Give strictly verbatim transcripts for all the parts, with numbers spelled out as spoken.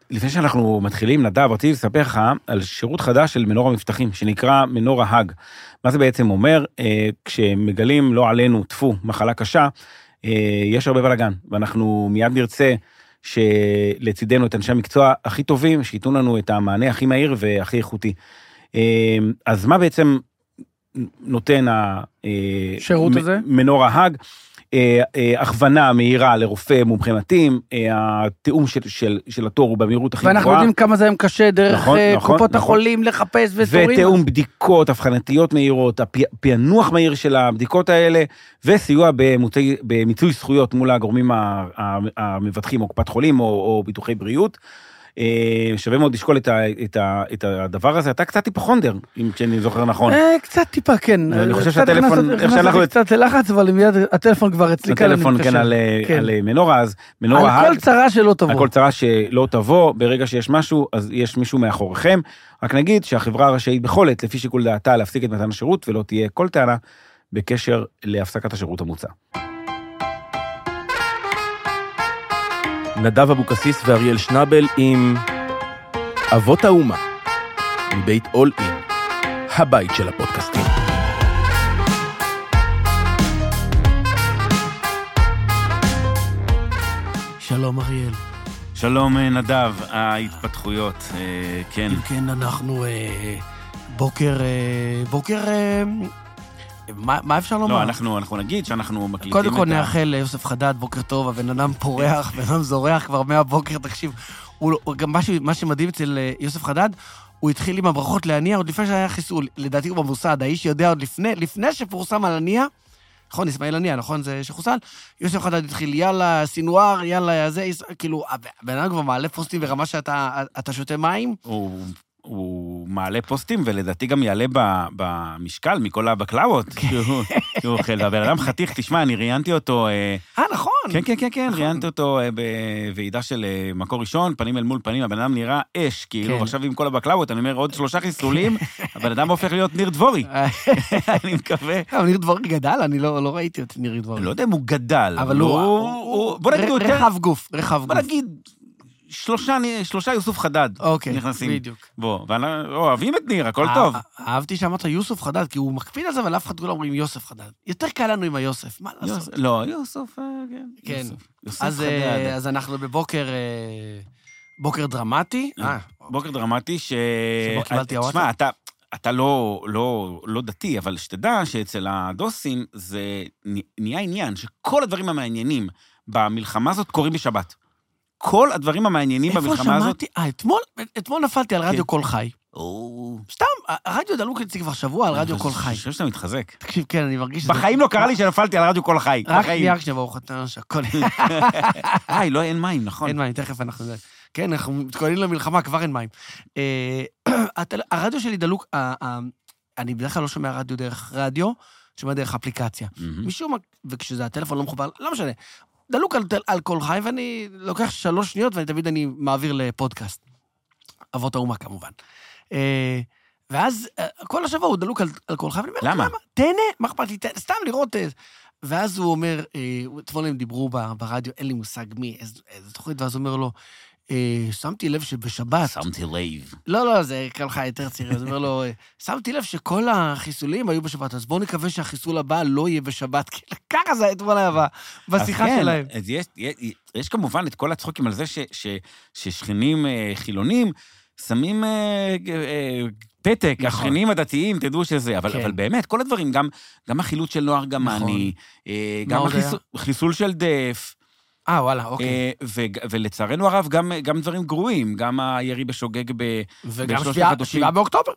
לפני שאנחנו מתחילים, נדב, רציתי לספר לך על שירות חדש של מנור המבטחים, שנקרא מנור ההאג. מה זה בעצם אומר? כשמגלים לא עלינו תפו, מחלה קשה, יש הרבה בלגן, ואנחנו מיד נרצה שלצידנו את אנשי המקצוע הכי טובים, שייתנו לנו את המענה הכי מהיר והכי איכותי. אז מה בעצם נותן השירות הזה? מנור ההאג? הכוונה מהירה לרופא מומחה מתאים, התיאום של, של, של התור הוא במהירות הכי גבוהה. ואנחנו יודעים כמה זה היום קשה דרך נכון, קופות נכון, החולים נכון. לחפש ותורים. ותיאום בדיקות, הבחנתיות מהירות, הפענוח מהיר של הבדיקות האלה, וסיוע במיצוי, במיצוי זכויות מול הגורמים המבטחים, או קופת חולים, או, או ביטוחי בריאות. שווה מאוד לשקול את, ה, את, ה, את הדבר הזה. אתה קצת היפוכונדר, אם שאני זוכר נכון. קצת טיפה, כן. אני חושב שהטלפון... נכנסתי קצת ללחץ, אבל מיד הטלפון כבר אצלי כאן. הטלפון כן על מנורה, אז מנורה... על כל צרה שלא תבוא. על כל צרה שלא תבוא, ברגע שיש משהו, אז יש מישהו מאחוריכם. רק נגיד שהחברה רשאית בכל עת, לפי שיקול דעתה, להפסיק את מתן השירות, ולא תהיה כל טענה בקשר להפסקת השירות המוצע. נדב אבוקסיס ואריאל שנבל עם אבות האומה, מבית אול אין, הבית של הפודקאסטים. שלום אריאל. שלום נדב, ההתפתחויות, כן. כן, אנחנו בוקר, בוקר... מה, מה אפשר לומר? לא, אנחנו, אנחנו נגיד שאנחנו מקליטים קודם כל נאחל ליוסף חדד, בוקר טוב, הבן אדם פורח, בן אדם זורח כבר מהבוקר, תקשיב. הוא, גם מה, מה שמדהים אצל יוסף חדד, הוא התחיל עם הברכות להניע, עוד לפני שהיה חיסול, לדעתי הוא במוסד, האיש יודע עוד לפני, לפני שפורסם על הניע, נכון, אסמאעיל הניע, נכון, זה שחוסל, יוסף חדד התחיל, יאללה, סינואר, יאללה, זה, כאילו, הבן אדם כבר מעלה פוסטים ברמה שאתה אתה שותה מים. הוא... הוא מעלה פוסטים, ולדעתי גם יעלה במשקל מכל הבקלאות, שהוא אוכל. והבן אדם חתיך, תשמע, אני ראיינתי אותו... אה, נכון. כן, כן, כן, כן, ראיינתי אותו בוועידה של מקור ראשון, פנים אל מול פנים, הבן אדם נראה אש, כאילו, עכשיו עם כל הבקלאות, אני אומר, עוד שלושה חיסולים, הבן אדם הופך להיות ניר דבורי. אני מקווה. ניר דבורי גדל, אני לא ראיתי את ניר דבורי. לא יודע אם הוא גדל, אבל הוא... בוא נגיד, רחב גוף, רחב גוף. בוא נגיד... שלושה, שלושה יוסוף חדד. אוקיי, נכנסים. בדיוק. בוא, ואנחנו אוהבים את ניר, הכל טוב. אהבתי שאמרת יוסוף חדד, כי הוא מקפיד על זה, אבל אף אחד לא אומרים יוסף חדד. יותר קל לנו עם היוסף, מה לעשות? לא, יוסוף, כן. אז אנחנו בבוקר, בוקר דרמטי. בוקר דרמטי ש... שבו קיבלתי הוואטסאפ. תשמע, אתה... אתה לא, לא, לא דתי, אבל שתדע שאצל הדוסים זה נהיה עניין, שכל הדברים המעניינים במלחמה הזאת קורים בשבת. כל הדברים המעניינים במלחמה הזאת... איפה שמעתי? אה, אתמול, אתמול נפלתי על רדיו קול חי. סתם, הרדיו דלוק אצלי כבר שבוע על רדיו קול חי. אני חושב שאתה מתחזק. תקשיב, כן, אני מרגיש... בחיים לא קרה לי שנפלתי על רדיו קול חי. רק שנייה, רק שנייה, ברוך אתה שהכל... איי, לא, אין מים, נכון. אין מים, תכף אנחנו... כן, אנחנו מתכוננים למלחמה, כבר אין מים. הרדיו שלי דלוק... אני בדרך כלל לא שומע רדיו דרך רדיו, שומע דרך אפליקציה. משום, וכשזה הטלפון לא מחובר, לא משנה. דלוק על, על כל חי, ואני לוקח שלוש שניות, ואני תמיד אני מעביר לפודקאסט. אבות האומה, כמובן. ואז כל השבוע הוא דלוק על, על כל חי, ואני אומר, למה? תהנה, מה אכפת לי, סתם לראות... ואז הוא אומר, אתמול הם דיברו ברדיו, אין לי מושג מי, איזה, איזה תוכנית, ואז הוא אומר לו, שמתי לב שבשבת... שמתי לב. לא, לא, זה כל חי יותר צעיר, אז הוא אומר לו, שמתי לב שכל החיסולים היו בשבת, אז בואו נקווה שהחיסול הבא לא יהיה בשבת, כי ככה זה אתמול היה בשיחה שלהם. אז יש, יש כמובן את כל הצחוקים על זה ששכנים חילונים שמים פתק, השכנים הדתיים, תדעו שזה, אבל באמת, כל הדברים, גם החילוץ של נוער גמני, גם החיסול של דף, אה, וואלה, אוקיי. ולצערנו הרב, גם דברים גרועים, גם הירי בשוגג ב... וגם שבעה באוקטובר.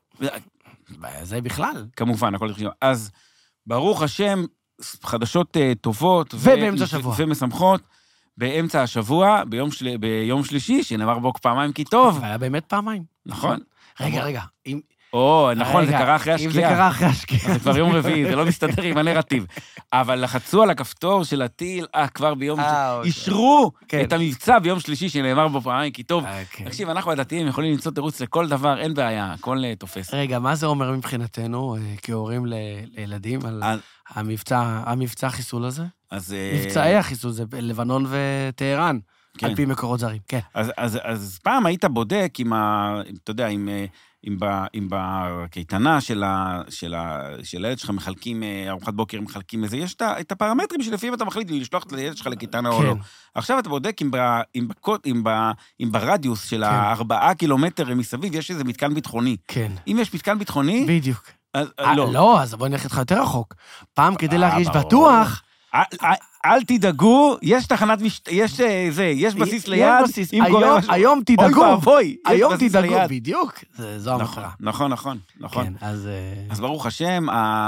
זה בכלל. כמובן, הכל תחילה. אז ברוך השם, חדשות טובות. ובאמצע השבוע. ומשמחות, באמצע השבוע, ביום שלישי, שנאמר בו פעמיים כי טוב. היה באמת פעמיים. נכון. רגע, רגע, אם... או, נכון, זה קרה אחרי השקיעה. אם זה קרה אחרי השקיעה. זה כבר יום רביעי, זה לא מסתדר עם הנרטיב. אבל לחצו על הכפתור של הטיל, אה, כבר ביום... אישרו את המבצע ביום שלישי שנאמר בו פעמיים, כי טוב. תקשיב, אנחנו הדתיים יכולים למצוא תירוץ לכל דבר, אין בעיה, הכל תופס. רגע, מה זה אומר מבחינתנו, כהורים לילדים, על המבצע החיסול הזה? מבצעי החיסול, זה לבנון וטהרן. על פי מקורות זרים, כן. אז, אז, אז פעם היית בודק עם ה... אתה יודע, עם... אם, ב, אם בקייטנה של, ה, של, ה, של הילד שלך מחלקים, ארוחת בוקר מחלקים איזה, יש את הפרמטרים שלפעמים אתה מחליט לשלוח את הילד שלך לקייטנה כן. או לא. עכשיו אתה בודק אם, ב, אם, בקוט, אם, ב, אם ברדיוס של כן. הארבעה קילומטר מסביב יש איזה מתקן ביטחוני. כן. אם יש מתקן ביטחוני... בדיוק. אז 아, לא. לא, אז בוא נלך איתך יותר רחוק. פעם כדי להרגיש בטוח... אל, אל, אל תדאגו, יש תחנת, יש זה, יש בסיס ליד. יש בסיס, היום, היום תדאגו. אוי ואבוי, היום תדאגו, בדיוק. זו המטרה. נכון, נכון, נכון. כן, אז... אז ברוך השם,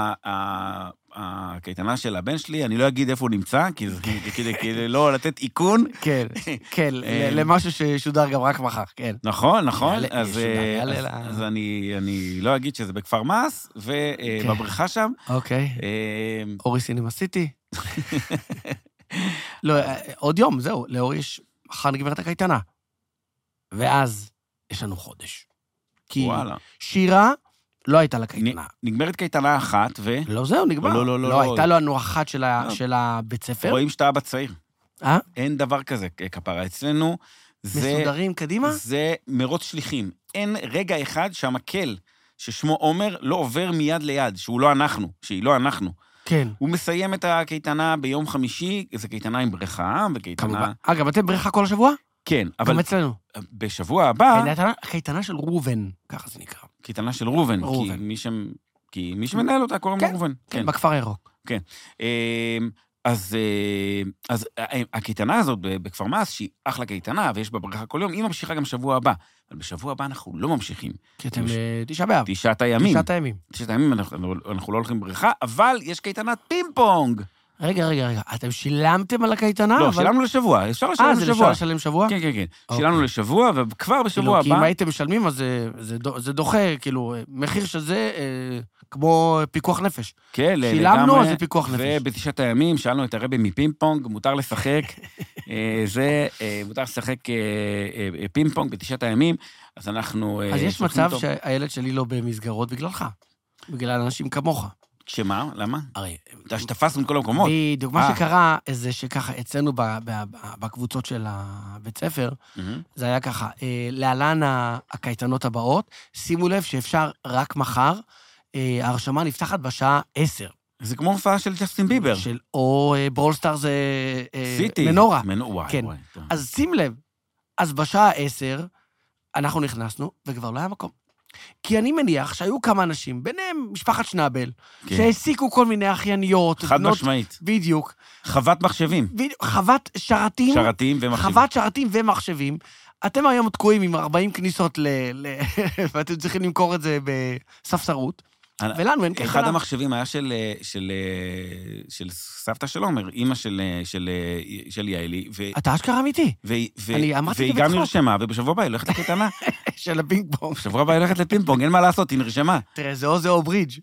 הקייטנה של הבן שלי, אני לא אגיד איפה הוא נמצא, כדי לא לתת עיקון. כן, כן, למשהו ששודר גם רק מחר, כן. נכון, נכון. אז אני לא אגיד שזה בכפר מס, ובבריכה שם. אוקיי. אורי סינמה סיטי. לא, עוד יום, זהו, לאור יש, מחר נגמרת הקייטנה. ואז יש לנו חודש. כי שירה לא הייתה לקייטנה. נגמרת קייטנה אחת, ו... לא, זהו, נגמר. לא, לא, לא. לא, הייתה לנו אחת של הבית ספר. רואים שאתה אבא צעיר. אה? אין דבר כזה, כפרה. אצלנו זה... מסודרים קדימה? זה מרוץ שליחים. אין רגע אחד שהמקל, ששמו עומר, לא עובר מיד ליד, שהוא לא אנחנו, שהיא לא אנחנו. כן. הוא מסיים את הקייטנה ביום חמישי, זה קייטנה עם בריכה, וקייטנה... אגב, אתם בריכה כל השבוע? כן, אבל... גם אצלנו. בשבוע הבא... קייטנה של רובן, ככה זה נקרא. קייטנה של רובן, כי מי שמנהל אותה קוראים לו רובן. כן, בכפר הירוק. כן. אז הקייטנה הזאת בכפר מס, שהיא אחלה קייטנה, ויש בה בריכה כל יום, היא ממשיכה גם שבוע הבא. אבל בשבוע הבא אנחנו לא ממשיכים. כי אתם תשעה באב. תשעת הימים. תשעת הימים. תשעת הימים אנחנו לא הולכים בריכה, אבל יש קייטנת פינג-פונג. רגע, רגע, רגע. אתם שילמתם על הקייטנה? לא, שילמנו לשבוע. אפשר לשלם לשבוע. אה, זה אפשר לשלם שבוע? כן, כן, כן. שילמנו לשבוע, וכבר בשבוע הבא... כי אם הייתם משלמים, אז זה דוחה, כאילו, מחיר שזה כמו פיקוח נפש. כן, לגמרי. שילמנו, אז זה פיקוח נפש. ובתשעת הימים שאלנו את הרבי מפינג-פונג, מותר לשחק, זה, מותר לשחק פינג-פונג בתשעת הימים, אז אנחנו... אז יש מצב שהילד שלי לא במסגרות בגללך, בגלל אנשים כמוך. שמה? למה? הרי, שתפסנו מכל המקומות. בדיוק, מה שקרה, זה שככה, אצלנו בקבוצות של הבית ספר, זה היה ככה, להלן הקייטנות הבאות, שימו לב שאפשר רק מחר, ההרשמה נפתחת בשעה עשר. זה כמו הופעה של ג'סטין ביבר. או ברולסטאר זה מנורה. מנורה, כן. אז שים לב, אז בשעה עשר, אנחנו נכנסנו, וכבר לא היה מקום. כי אני מניח שהיו כמה אנשים, ביניהם משפחת שנאבל, כן. שהעסיקו כל מיני אחייניות. חד בנות, משמעית. בדיוק. חוות מחשבים. בדיוק, חוות שרתים. שרתים ומחשבים. חוות שרתים ומחשבים. אתם היום תקועים עם ארבעים כניסות, ל... ל... ואתם צריכים למכור את זה בספסרות. ולנו אין קייטנה. אחד המחשבים היה של, של, של סבתא של עומר, אימא של, של, של יעלי. ו... אתה אשכרה אמיתי. ו... ו... והיא גם נרשמה, ובשבוע הבא היא הולכת לקייטנה. של הפינג פונג. בשבוע הבא היא הולכת לפינג פונג, אין מה לעשות, היא נרשמה. תראה, זה או זה או ברידג'.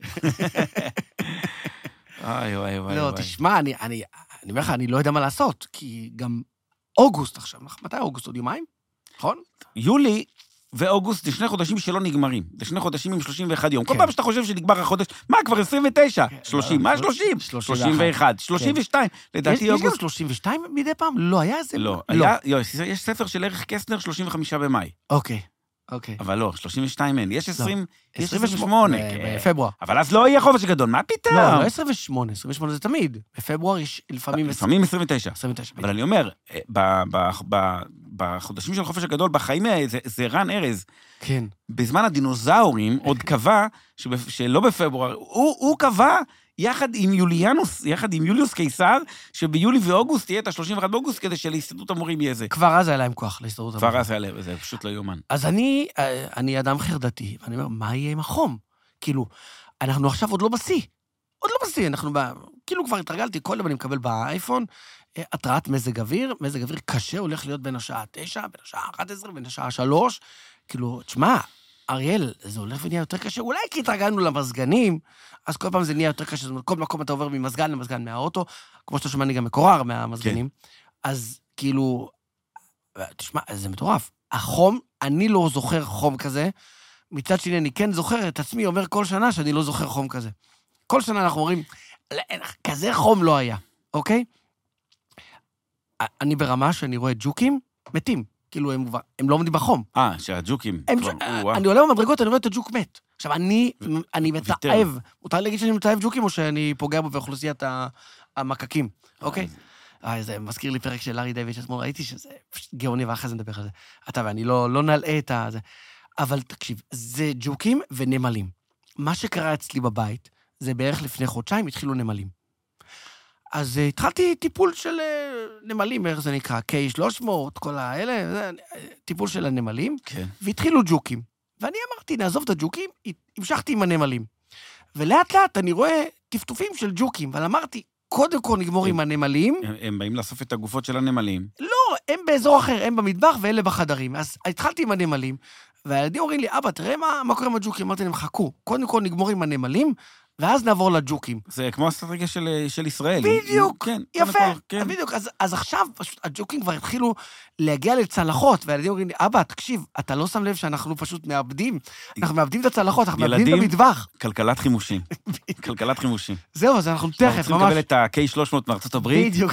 וואי, וואי, וואי. לא, תשמע, אני, אני, אני אומר לך, אני לא יודע מה לעשות, כי גם אוגוסט עכשיו, מתי אוגוסט? עוד יומיים? נכון? יולי ואוגוסט זה שני חודשים שלא נגמרים. זה שני חודשים עם שלושים ואחד יום. כל פעם שאתה חושב שנגמר החודש, מה, כבר עשרים ותשע? שלושים, מה שלושים? שלושים ואחת, שלושים ושתיים. לדעתי אוגוסט... יש גם שלושים ושתיים מדי פעם? לא, היה איזה... לא, יש ספר של ערך קסטנר שלושים וחמישה במאי. אוקיי. אוקיי. אבל לא, שלושים ושתיים אין. יש עשרים, יש עשרים ושמונה. בפברואר. אבל אז לא יהיה חופש גדול, מה פתאום? לא, לא עשרים ושמונה, עשרים ושמונה זה תמיד. בפברואר יש לפעמים... לפעמים עשרים ותשע. עשרים ותשע. אבל אני אומר, בחודשים של חופש הגדול, בחיים זה רן ארז. כן. בזמן הדינוזאורים עוד קבע, שלא בפברואר, הוא קבע... יחד עם יוליאנוס, יחד עם יוליוס קיסר, שביולי ואוגוסט תהיה את ה-שלושים ואחד באוגוסט, כדי שלהסתדרות המורים יהיה זה. כבר אז היה להם כוח להסתדרות המורים. כבר אז היה להם, זה פשוט לא יומן. אז אני, אני אדם חרדתי, ואני אומר, מה יהיה עם החום? כאילו, אנחנו עכשיו עוד לא בשיא. עוד לא בשיא, אנחנו, כאילו כבר התרגלתי, כל יום אני מקבל באייפון, התראת מזג אוויר, מזג אוויר קשה, הולך להיות בין השעה תשע, בין השעה אחת עשרה, בין השעה שלוש, כאילו, תשמע, אריאל, זה הולך ונהיה יותר קשה, אולי כי התרגלנו למזגנים, אז כל פעם זה נהיה יותר קשה, זאת אומרת, כל מקום אתה עובר ממזגן למזגן מהאוטו, כמו שאתה שומע, אני גם מקורר מהמזגנים, כן. אז כאילו, תשמע, זה מטורף. החום, אני לא זוכר חום כזה, מצד שני, אני כן זוכר את עצמי, אומר כל שנה שאני לא זוכר חום כזה. כל שנה אנחנו אומרים, כזה חום לא היה, אוקיי? אני ברמה שאני רואה ג'וקים, מתים. כאילו, הם, הם לא עומדים בחום. אה, שהג'וקים. הם, כבר, ש... אני עולה במדרגות, אני רואה את הג'וק מת. עכשיו, אני, ו... אני מתעב. מותר להגיד שאני מתעב ג'וקים, או שאני פוגע בו באוכלוסיית המקקים, אוקיי? אה, זה מזכיר לי פרק של לארי דיוויד, שאתמול ראיתי שזה פשוט גאוני, ואחרי זה נדבר על זה. אתה ואני לא, לא נלאה את זה. אבל תקשיב, זה ג'וקים ונמלים. מה שקרה אצלי בבית, זה בערך לפני חודשיים, התחילו נמלים. אז uh, התחלתי טיפול של uh, נמלים, איך זה נקרא, קיי שלוש מאות, כל האלה, זה, טיפול של הנמלים, כן. והתחילו ג'וקים. ואני אמרתי, נעזוב את הג'וקים, המשכתי עם הנמלים. ולאט לאט אני רואה טפטופים של ג'וקים, אבל אמרתי, קודם כל נגמור עם הנמלים. הם, הם באים לאסוף את הגופות של הנמלים. לא, הם באזור אחר, הם במטבח ואלה בחדרים. אז התחלתי עם הנמלים, והילדים אומרים לי, אבא, תראה מה, מה קורה עם הג'וקים. אמרתי להם, חכו, קודם כל נגמור עם הנמלים, ואז נעבור לג'וקים. זה כמו האסטרטגיה של, של ישראל. בדיוק, כן, יפה, כל, כן. בדיוק. אז, אז עכשיו פשוט הג'וקים כבר התחילו להגיע לצלחות, והילדים אומרים לי, אבא, תקשיב, אתה לא שם לב שאנחנו פשוט מאבדים, אנחנו מאבדים את הצלחות, אנחנו מאבדים את המטבח. כלכלת חימושים. כלכלת חימושים. זהו, אז אנחנו תכף, ממש. אנחנו צריכים לקבל את ה-קיי שלוש מאות מארצות הברית. בדיוק.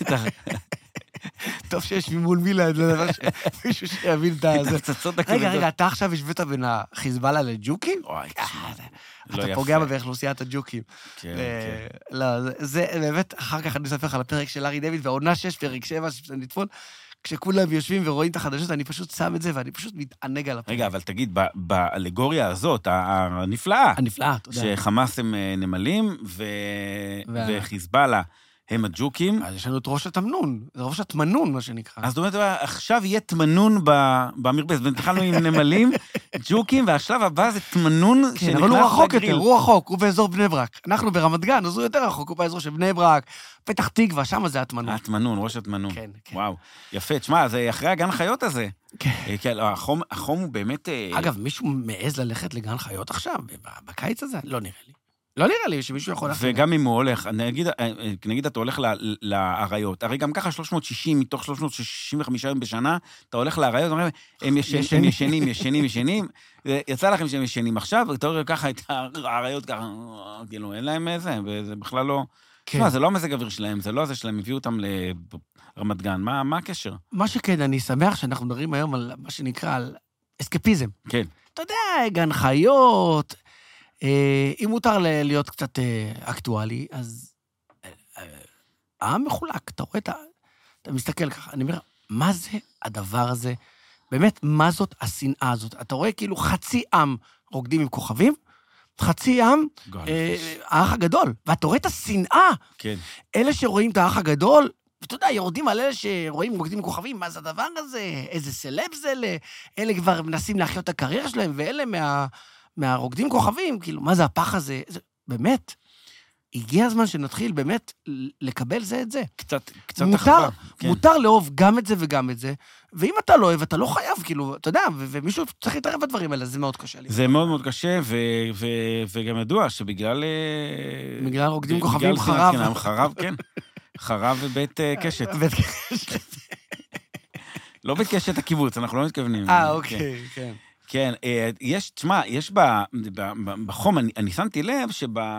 טוב שיש ממול מילה, מישהו שיבין את זה. רגע, רגע, אתה עכשיו השווית בין החיזבאללה לג'וקים? וואי, אתה פוגע באוכלוסיית הג'וקים. כן, כן. לא, זה באמת, אחר כך אני אספר לך על הפרק של לארי דיוויד, והעונה שש, פרק שבע, שנתפון, כשכולם יושבים ורואים את החדשות, אני פשוט שם את זה, ואני פשוט מתענג על הפרק. רגע, אבל תגיד, באלגוריה הזאת, הנפלאה, הנפלאה, תודה. שחמאס הם נמלים, וחיזבאללה הם הג'וקים. אז יש לנו את ראש התמנון, זה ראש התמנון, מה שנקרא. אז זאת אומרת, עכשיו יהיה תמנון במרפס, והתחלנו עם נמלים, ג'וקים, והשלב הבא זה תמנון שנכנס לגריל. כן, אבל הוא רחוק יותר, הוא רחוק, הוא באזור בני ברק. אנחנו ברמת גן, אז הוא יותר רחוק, הוא באזור של בני ברק, פתח תקווה, שם זה התמנון. התמנון, ראש התמנון. כן, כן. וואו, יפה, תשמע, זה אחרי הגן חיות הזה. כן. החום הוא באמת... אגב, מישהו מעז ללכת לגן חיות עכשיו, בקיץ הזה? לא נראה לי. לא נראה לי שמישהו יכול... וגם אם הוא הולך, נגיד, נגיד אתה הולך לאריות, הרי גם ככה שלוש מאות ושישים מתוך שלוש מאות שישים וחמישה יום בשנה, אתה הולך לאריות, הם ישנים, ישנים, ישנים, ישנים, יצא לכם שהם ישנים עכשיו, ואתה רואה ככה את האריות ככה, כאילו, אין להם איזה, וזה בכלל לא... כן. זה לא המזג אוויר שלהם, זה לא זה שלהם, הביאו אותם לרמת גן, מה הקשר? מה שכן, אני שמח שאנחנו מדברים היום על מה שנקרא, על אסקפיזם. כן. אתה יודע, גן חיות... אם מותר להיות קצת אקטואלי, אז העם מחולק, אתה רואה, אתה מסתכל ככה, אני אומר, מה זה הדבר הזה? באמת, מה זאת השנאה הזאת? אתה רואה כאילו חצי עם רוקדים עם כוכבים, חצי עם, האח הגדול, ואתה רואה את השנאה. כן. אלה שרואים את האח הגדול, ואתה יודע, יורדים על אלה שרואים רוקדים עם כוכבים, מה זה הדבר הזה? איזה סלב זה אלה? אלה כבר מנסים להחיות את הקריירה שלהם, ואלה מה... מהרוקדים כוכבים, כאילו, מה זה הפח הזה? זה, באמת, הגיע הזמן שנתחיל באמת לקבל זה את זה. קצת, קצת מותר, אחווה. כן. מותר לאהוב גם את זה וגם את זה, ואם אתה לא אוהב, אתה לא חייב, כאילו, אתה יודע, ו- ומישהו צריך להתערב בדברים האלה, זה מאוד קשה לי. זה מאוד מאוד קשה, ו- ו- וגם ידוע שבגלל... בגלל רוקדים כוכבים חרב. כן, חרב, כן. חרב ובית קשת. בית קשת. לא בית קשת הקיבוץ, אנחנו לא מתכוונים. אה, אוקיי, כן. כן, יש, תשמע, יש בחום, אני שמתי לב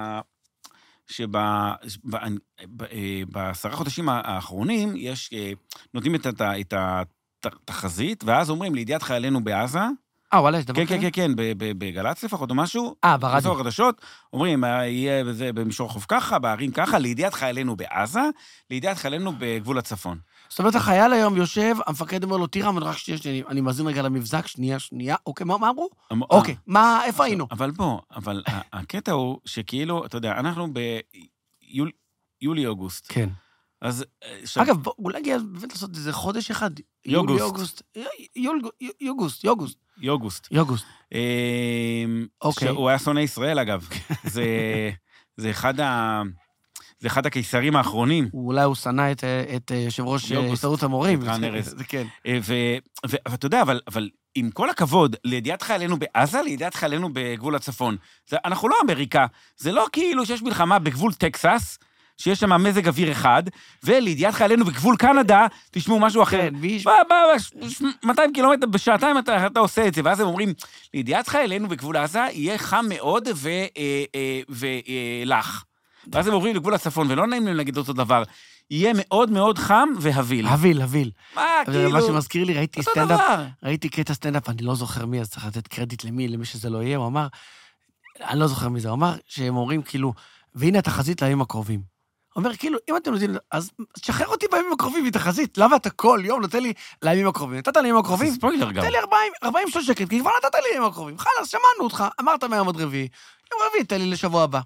שבעשרה חודשים האחרונים, יש, נותנים את התחזית, ואז אומרים, לידיעת חיילינו בעזה, אה, וואלה, יש דבר כזה? כן, כן, כן, בגל"צ לפחות או משהו, אה, ברדיו. בסוף החדשות, אומרים, יהיה בזה במישור חוף ככה, בערים ככה, לידיעת חיילינו בעזה, לידיעת חיילינו בגבול הצפון. זאת אומרת, החייל היום יושב, המפקד אומר לו, תירה, אבל רק שנייה, שנייה, אני מזין רגע למבזק, שנייה, שנייה, אוקיי, מה אמרו? אוקיי, מה, איפה היינו? אבל בוא, אבל הקטע הוא שכאילו, אתה יודע, אנחנו ביולי-אוגוסט. כן. אז... אגב, אולי נגיע באמת לעשות איזה חודש אחד. יוגוסט. יוגוסט, יוגוסט. יוגוסט. יוגוסט. אוקיי. הוא היה שונא ישראל, אגב. זה אחד ה... זה אחד הקיסרים האחרונים. אולי הוא שנא את יושב ראש הסתדרות המורים. כן. ואתה יודע, אבל עם כל הכבוד, לידיעת חיילינו בעזה, לידיעת חיילינו בגבול הצפון. אנחנו לא אמריקה, זה לא כאילו שיש מלחמה בגבול טקסס, שיש שם מזג אוויר אחד, ולידיעת חיילינו בגבול קנדה, תשמעו משהו אחר. מאתיים קילומטר בשעתיים אתה עושה את זה, ואז הם אומרים, לידיעת חיילינו בגבול עזה יהיה חם מאוד ולח. ואז הם עוברים לגבול הצפון, ולא נעים להם להגיד אותו דבר. יהיה מאוד מאוד חם והביל. הביל, הביל. מה, כאילו... מה שמזכיר לי, ראיתי אותו סטנדאפ, דבר. ראיתי קטע סטנדאפ, אני לא זוכר מי, אז צריך לתת קרדיט למי, למי שזה לא יהיה, הוא אמר, אני לא זוכר מי זה, הוא אמר שהם אומרים כאילו, והנה התחזית לימים הקרובים. הוא אומר, כאילו, אם אתם יודעים, אז שחרר אותי בימים הקרובים מתחזית, למה אתה כל יום נותן לי לימים הקרובים? נתת לימים הקרובים? ספוילר גם. תן לי ארבעים שלוש שקל, כי כבר נתת לי לימים הקרובים. חלאס, שמענו אותך, אמרת מהיום עד רביעי, יום רביעי, תן לי לשבוע הבא.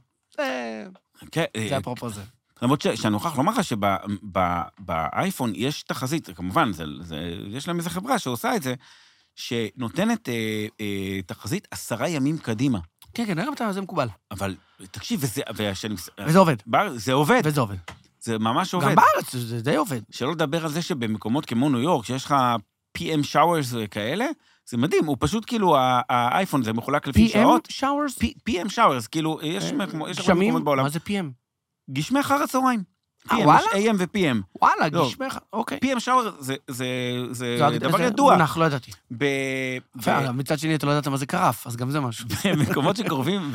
זה אפרופו זה. למרות שאני מוכרח לומר לך שבאייפון יש תחזית, כמובן, יש להם איזו חברה שעושה את זה, שנותנת תחזית עשרה ימים קדימה. כן, כן, נראה, זה מקובל. אבל תקשיב, וזה... וזה עובד. זה עובד. וזה עובד. זה ממש עובד. גם בארץ זה די עובד. שלא לדבר על זה שבמקומות כמו ניו יורק, שיש לך פי אם showers וכאלה, זה מדהים, הוא פשוט כאילו, האייפון זה מחולק לפי שעות. פי אם showers? פי אם showers, כאילו, יש הרבה מקומות בעולם. מה זה פי אם? גשמי אחר הצהריים. אה, וואלה? יש איי אם ו-פי אם. וואלה, גשמי אחר, אוקיי. פי אם shower זה דבר ידוע. מונח, לא ידעתי. מצד שני, אתה לא ידעת מה זה קרף, אז גם זה משהו. במקומות שקרובים...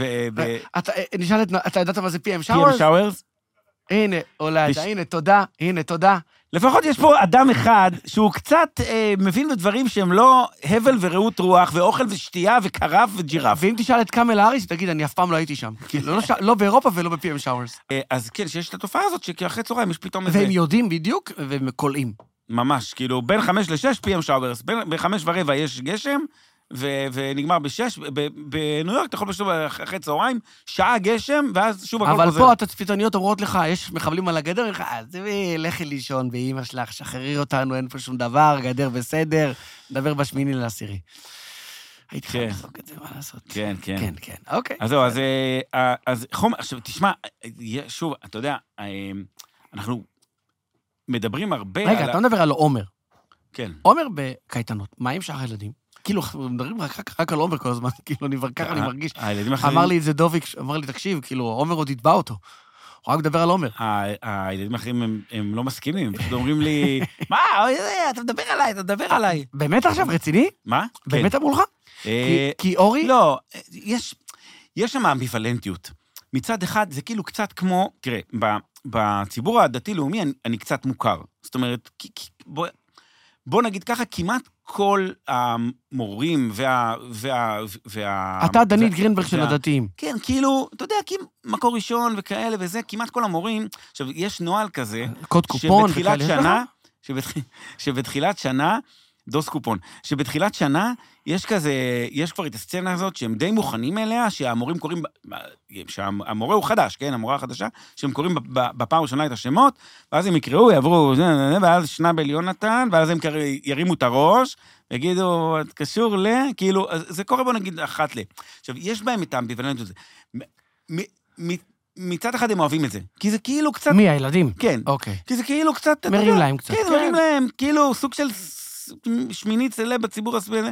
נשאל, אתה ידעת מה זה פי אם showers? פי אם showers? הנה, אולי, הנה, תודה, הנה, תודה. לפחות יש פה אדם אחד שהוא קצת אה, מבין בדברים שהם לא הבל ורעות רוח, ואוכל ושתייה וקרף וג'ירף. ואם תשאל את קאמל האריס, תגיד, אני אף פעם לא הייתי שם. לא, לא באירופה ולא ב-פי אם showers. אה, אז כן, שיש את התופעה הזאת, שאחרי צהריים יש פתאום איזה... והם יודעים בדיוק, והם קולעים. ממש, כאילו, בין חמש לשש פי אם showers, בין, בין חמש ורבע יש גשם, ו- ונגמר בשש, בניו יורק אתה יכול פשוט אחרי צהריים, שעה גשם, ואז שוב הכל אבל חוזר. פה התצפיתניות אומרות לך, יש מחבלים על הגדר, אז לכי לישון באמא שלך, שחררי אותנו, אין פה שום דבר, גדר בסדר, נדבר בשמיני לעשירי. הייתי חייב לעשות את זה, מה לעשות? כן, כן. כן, כן, אוקיי. אז זהו, אז, אז חום, עכשיו, תשמע, שוב, אתה יודע, אנחנו מדברים הרבה רגע, על... אתה מדבר על עומר. כן. עומר בקייטנות, מה עם שאר הילדים? כאילו, מדברים רק, רק על עומר כל הזמן, כאילו, אני ככה אני מרגיש. אמר לי את זה דוביק, אמר לי, תקשיב, כאילו, עומר עוד יתבע אותו. הוא רק מדבר על עומר. הילדים האחרים הם, הם לא מסכימים, פשוט אומרים לי, מה, אתה מדבר עליי, אתה מדבר עליי. באמת עכשיו, רציני? מה? באמת אמרו לך? כי אורי? לא, יש, יש שם אמביוולנטיות. מצד אחד, זה כאילו קצת כמו, תראה, בציבור הדתי-לאומי אני קצת מוכר. זאת אומרת, בוא... בוא נגיד ככה, כמעט כל המורים וה... וה, וה אתה דנית גרינברג של הדתיים. כן, כאילו, אתה יודע, מקור ראשון וכאלה וזה, כמעט כל המורים, עכשיו, יש נועל כזה, קוד קופון שבתחילת שנה, שבתחילת שנה, דוס קופון, שבתחילת שנה, יש כזה, יש כבר את הסצנה הזאת, שהם די מוכנים אליה, שהמורים קוראים, שהמורה הוא חדש, כן, המורה החדשה, שהם קוראים בפעם ראשונה את השמות, ואז הם יקראו, יעברו, ואז שנבל יונתן, ואז הם ירימו את הראש, ויגידו, את קשור ל... כאילו, זה קורה בוא נגיד אחת ל... עכשיו, יש בהם את האמביוולנטיות הזה. מצד אחד הם אוהבים את זה, כי זה כאילו קצת... מי, הילדים? כן. אוקיי. כי זה כאילו קצת... מרים להם קצת. כן, מרים להם, כאילו סוג של שמינית סלב בציבור הסביבה.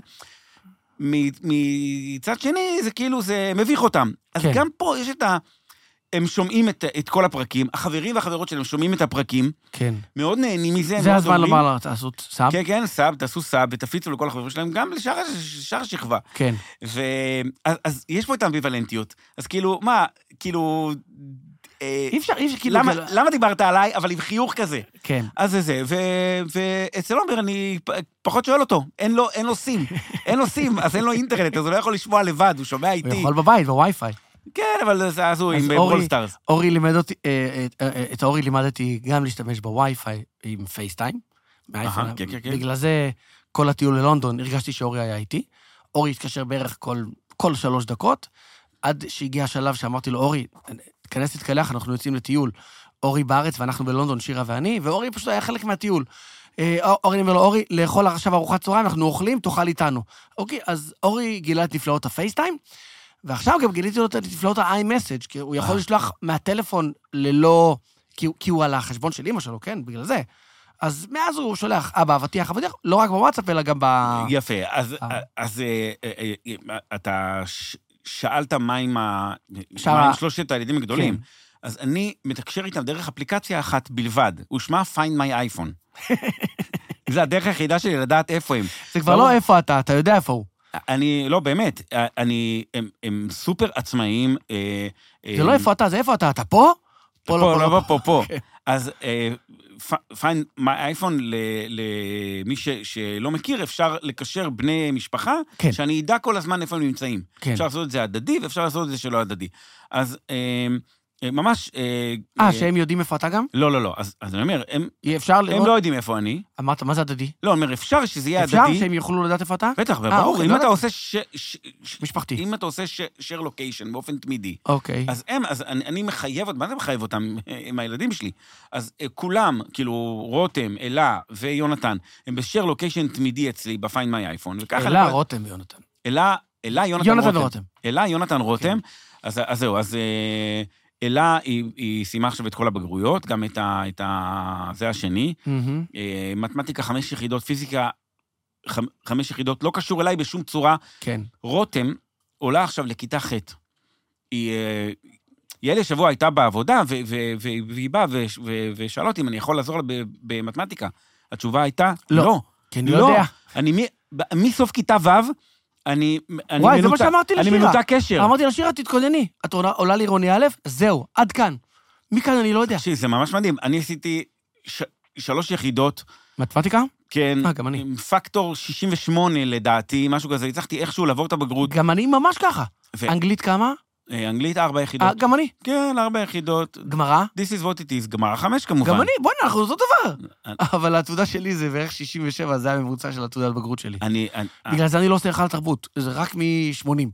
מצד שני, זה כאילו, זה מביך אותם. אז גם פה יש את ה... הם שומעים את, את כל הפרקים, החברים והחברות שלהם שומעים את הפרקים, כן. מאוד נהנים מזה. זה הזמן לומר, תעשו סאב? כן, כן, סאב, תעשו סאב, ותפיצו לכל החברים שלהם, גם לשאר השכבה. כן. ו... אז, אז יש פה את האמביוולנטיות. אז כאילו, מה, כאילו... אי אפשר, אי אפשר, כאילו... למה, למה דיברת עליי, אבל עם חיוך כזה? כן. אז זה זה, ו... ואצל עומר אני פחות שואל אותו, אין לו, אין לו סים, אין לו סים, אז אין לו אינטרנט, אז הוא לא יכול לשמוע לבד, הוא שומע איתי. הוא יכול בבית, בווי-פיי. כן, אבל זה אז הוא עם ברולסטארס. אורי לימד אותי, את אורי לימדתי גם להשתמש בווי-פיי עם פייסטיים. בגלל זה, כל הטיול ללונדון, הרגשתי שאורי היה איתי. אורי התקשר בערך כל שלוש דקות, עד שהגיע השלב שאמרתי לו, אורי, תכנס להתקלח, אנחנו יוצאים לטיול. אורי בארץ ואנחנו בלונדון, שירה ואני, ואורי פשוט היה חלק מהטיול. אורי אומר לו, אורי, לאכול עכשיו ארוחת צהריים, אנחנו אוכלים, תאכל איתנו. אוקיי, אז אורי גילה את נפלאות הפייסטיים, ועכשיו גם גיליתי לו את נפלאות ה-iMessage, כי הוא יכול לשלוח מהטלפון ללא... כי הוא על החשבון של אמא שלו, כן? בגלל זה. אז מאז הוא שולח, אבא, אבטיח, אבטיח, לא רק בוואטסאפ, אלא גם ב... יפה, אז אתה שאלת מה עם שלושת הילדים הגדולים. אז אני מתקשר איתם דרך אפליקציה אחת בלבד, הוא שמה Find My iPhone. זה הדרך היחידה שלי לדעת איפה הם. זה כבר לא איפה אתה, אתה יודע איפה הוא. אני, לא, באמת, אני, הם, הם סופר עצמאיים. זה לא איפה אתה, זה איפה אתה, אתה פה? פה, פה, לא לא פה, פה. כן. אז פיין, האייפון, למי שלא מכיר, אפשר לקשר בני משפחה, כן. שאני אדע כל הזמן איפה הם נמצאים. כן. אפשר לעשות את זה הדדי, ואפשר לעשות את זה שלא הדדי. אז ממש... אה, שהם יודעים איפה אתה גם? לא, לא, לא. אז אני אומר, הם אפשר לראות... הם לא יודעים איפה אני. אמרת, מה זה הדדי? לא, אני אומר, אפשר שזה יהיה הדדי. אפשר שהם יוכלו לדעת איפה אתה? בטח, ברור. אם אתה עושה... משפחתי. אם אתה עושה share location באופן תמידי. אוקיי. אז הם, אז אני מחייב, מה זה מחייב אותם עם הילדים שלי? אז כולם, כאילו, רותם, אלה ויונתן, הם ב-share location תמידי אצלי ב-Find My iPhone. אלה, רותם ויונתן. אלה, אלה, יונתן רותם. אלה, יונתן רותם. אז זהו, אז... אלה, היא, היא סיימה עכשיו את כל הבגרויות, גם את ה... את ה זה השני. Mm-hmm. מתמטיקה חמש יחידות, פיזיקה ח, חמש יחידות, לא קשור אליי בשום צורה. כן. רותם עולה עכשיו לכיתה ח'. היא... יעל שבוע הייתה בעבודה, ו, ו, ו, והיא באה ו, ו, ושאלה אותי אם אני יכול לעזור לה במתמטיקה. התשובה הייתה, לא. לא. כי אני לא יודע. אני מ, מסוף כיתה ו', אני, אני וואי, מנותק, זה מה שאמרתי לשירה. אני מנותק קשר. אמרתי לשירה, תתכונני. את עולה, עולה לעירוני א', זהו, עד כאן. מכאן אני לא יודע. תקשיב, זה ממש מדהים. אני עשיתי ש... שלוש יחידות. מתמטיקה? כן. אה, גם אני. עם פקטור שישים ושמונה לדעתי, משהו כזה. הצלחתי איכשהו לעבור את הבגרות. גם אני ממש ככה. ו... אנגלית כמה? אנגלית ארבע יחידות. אה, גם אני. כן, ארבע יחידות. גמרא? This is what it is. גמרא חמש כמובן. גם אני, בואי, אנחנו אותו דבר. אבל התעודה שלי זה בערך שישים ושבע, זה הממוצע של התעודה לבגרות שלי. אני... בגלל זה אני לא עושה לך לתרבות, זה רק מ-שמונים.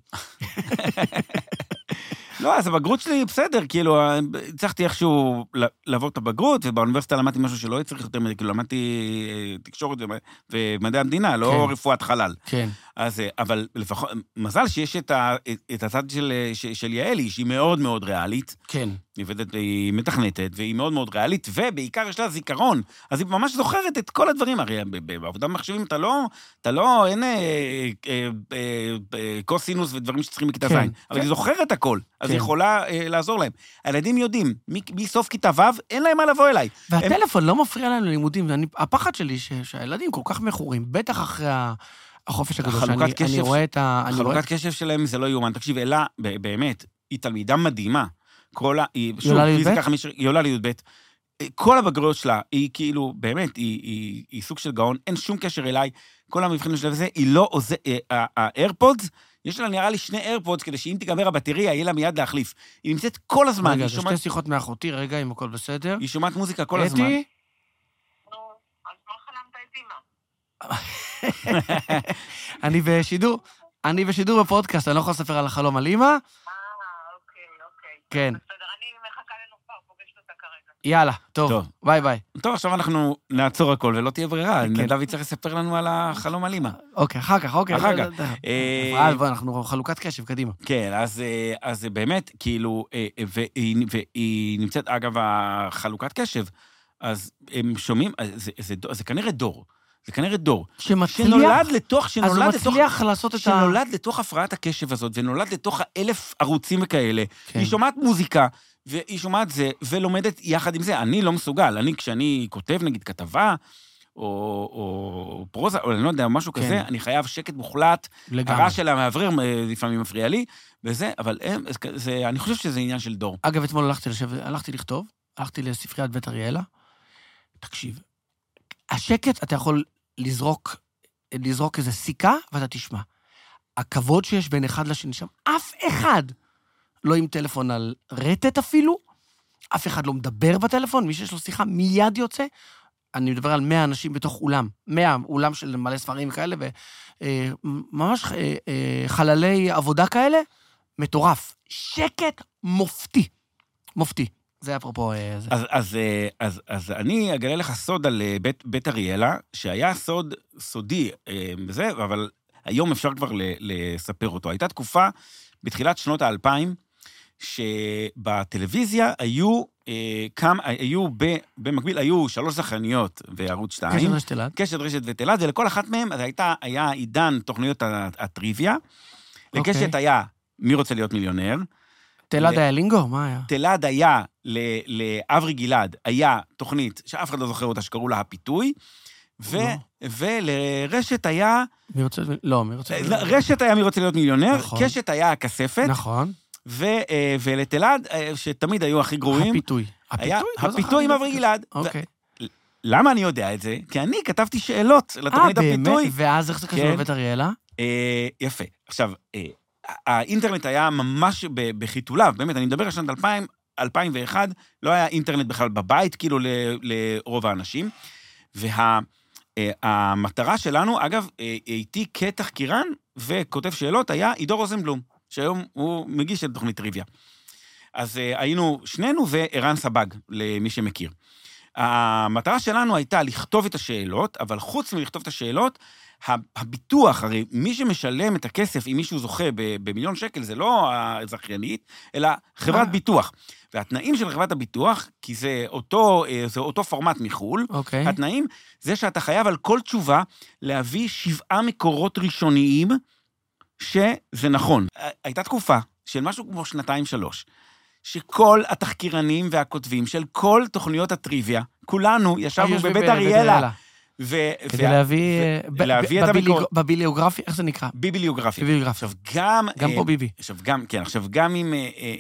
לא, אז הבגרות שלי בסדר, כאילו, הצלחתי איכשהו לעבור את הבגרות, ובאוניברסיטה למדתי משהו שלא הצליח יותר מזה, כאילו, למדתי תקשורת ומדעי המדינה, לא רפואת חלל. כן. אז, אבל לפחות, מזל שיש את, ה, את הצד של, של יעלי, שהיא מאוד מאוד ריאלית. כן. היא עובדת, היא מתכנתת, והיא מאוד מאוד ריאלית, ובעיקר יש לה זיכרון. אז היא ממש זוכרת את כל הדברים. הרי בעבודה במחשבים אתה לא, אתה לא, אין אה, אה, אה, אה, קוסינוס ודברים שצריכים מכיתה כן. זין. אבל כן. היא זוכרת הכל. אז כן. היא יכולה אה, לעזור להם. הילדים יודעים, מסוף כיתה ו' אין להם מה לבוא אליי. והטלפון הם... לא מפריע להם ללימודים. אני, הפחד שלי ש, שהילדים כל כך מכורים, בטח אחרי ה... החופש הגדול, שאני קשב, אני רואה את ה... חלוקת רואה... קשב שלהם זה לא יומן. תקשיב, אלה, באמת, היא תלמידה מדהימה. כל ה... היא, שוב, פיזיקה חמיש... היא עולה לי"ב. כל הבגרויות שלה, היא כאילו, באמת, היא, היא, היא סוג של גאון, אין שום קשר אליי. כל המבחנים שלה וזה, היא לא עוזר... האיירפודס, יש לה נראה לי שני איירפודס, כדי שאם תיגמר הבטריה, יהיה לה מיד להחליף. היא נמצאת כל הזמן. רגע, זה שומעת... שתי שיחות מאחותי, רגע, אם הכל בסדר. היא שומעת מוזיקה כל הזמן. אתי? אני בשידור, אני בשידור בפודקאסט, אני לא יכול לספר על החלום על אמא. אה, אוקיי, אוקיי. כן. בסדר, אני מחכה לנופר, פוגשת אותה כרגע. יאללה, טוב, ביי ביי. טוב, עכשיו אנחנו נעצור הכל ולא תהיה ברירה. נדב יצטרך לספר לנו על החלום על אמא. אוקיי, אחר כך, אוקיי. אחר כך. אנחנו חלוקת קשב, קדימה. כן, אז באמת, כאילו, והיא נמצאת, אגב, החלוקת קשב, אז הם שומעים, זה כנראה דור. זה כנראה דור. שנולד לתוך, שנולד לתוך... אז הוא מצליח לעשות את ה... שנולד לתוך הפרעת הקשב הזאת, ונולד לתוך האלף ערוצים וכאלה. היא שומעת מוזיקה, והיא שומעת זה, ולומדת יחד עם זה. אני לא מסוגל. אני, כשאני כותב, נגיד, כתבה, או פרוזה, או אני לא יודע, משהו כזה, אני חייב שקט מוחלט. הרעש של המעברר לפעמים מפריע לי, וזה, אבל אני חושב שזה עניין של דור. אגב, אתמול הלכתי לכתוב, הלכתי לספריית בית אריאלה. תקשיב. השקט, אתה יכול לזרוק, לזרוק איזה סיכה, ואתה תשמע. הכבוד שיש בין אחד לשני שם, אף אחד לא עם טלפון על רטט אפילו, אף אחד לא מדבר בטלפון, מי שיש לו שיחה מיד יוצא, אני מדבר על מאה אנשים בתוך אולם, מאה, אולם של מלא ספרים כאלה, וממש חללי עבודה כאלה, מטורף. שקט מופתי, מופתי. זה אפרופו... אז, אז, אז, אז אני אגלה לך סוד על בית, בית אריאלה, שהיה סוד סודי בזה, אבל היום אפשר כבר לספר אותו. הייתה תקופה בתחילת שנות האלפיים, שבטלוויזיה היו, כמה, היו במקביל, היו שלוש זכייניות בערוץ שתיים. קשת רשת אלעד. קשת רשת ותלעד, ולכל אחת מהם הייתה, היה עידן תוכניות הטריוויה. לקשת היה מי רוצה להיות מיליונר, תלעד היה לינגו? מה היה? תלעד היה, לאברי גלעד, היה תוכנית שאף אחד לא זוכר אותה, שקראו לה הפיתוי, ולרשת היה... מי רוצה... לא, מי רוצה... רשת היה מי רוצה להיות מיליונר, קשת היה הכספת. נכון. ולתלעד, שתמיד היו הכי גרועים. הפיתוי. היה הפיתוי? לא הפיתוי עם זכרתי. אברי גלעד. אוקיי. למה אני יודע את זה? כי אני כתבתי שאלות אה, לתוכנית באמת? הפיתוי. ואז איך זה קשור כן. לבית אריאלה? אה, יפה. עכשיו, אה, האינטרנט היה ממש ב- בחיתוליו, באמת, אני מדבר על שנת אלפיים, אלפיים ואחת, לא היה אינטרנט בכלל בבית, כאילו ל- לרוב האנשים, והמטרה שלנו, אגב, אה, איתי כתחקירן וכותב שאלות, היה עידו רוזנבלום, שהיום הוא מגיש את תוכנית טריוויה. אז אה, היינו שנינו וערן סבג, למי שמכיר. המטרה שלנו הייתה לכתוב את השאלות, אבל חוץ מלכתוב את השאלות, הביטוח, הרי מי שמשלם את הכסף, אם מישהו זוכה במיליון שקל, זה לא הזכיינית, אלא חברת ביטוח. והתנאים של חברת הביטוח, כי זה אותו, זה אותו פורמט מחול, אוקיי. התנאים זה שאתה חייב על כל תשובה להביא שבעה מקורות ראשוניים, שזה נכון. הייתה תקופה של משהו כמו שנתיים שלוש, שכל התחקירנים והכותבים של כל תוכניות הטריוויה, כולנו ישבנו בבית אריאלה. כדי להביא... להביא את המקור... בביליוגרפי, איך זה נקרא? ביביליוגרפי. ביביליוגרפי. עכשיו, גם... גם פה ביבי. עכשיו, גם, כן, עכשיו, גם אם...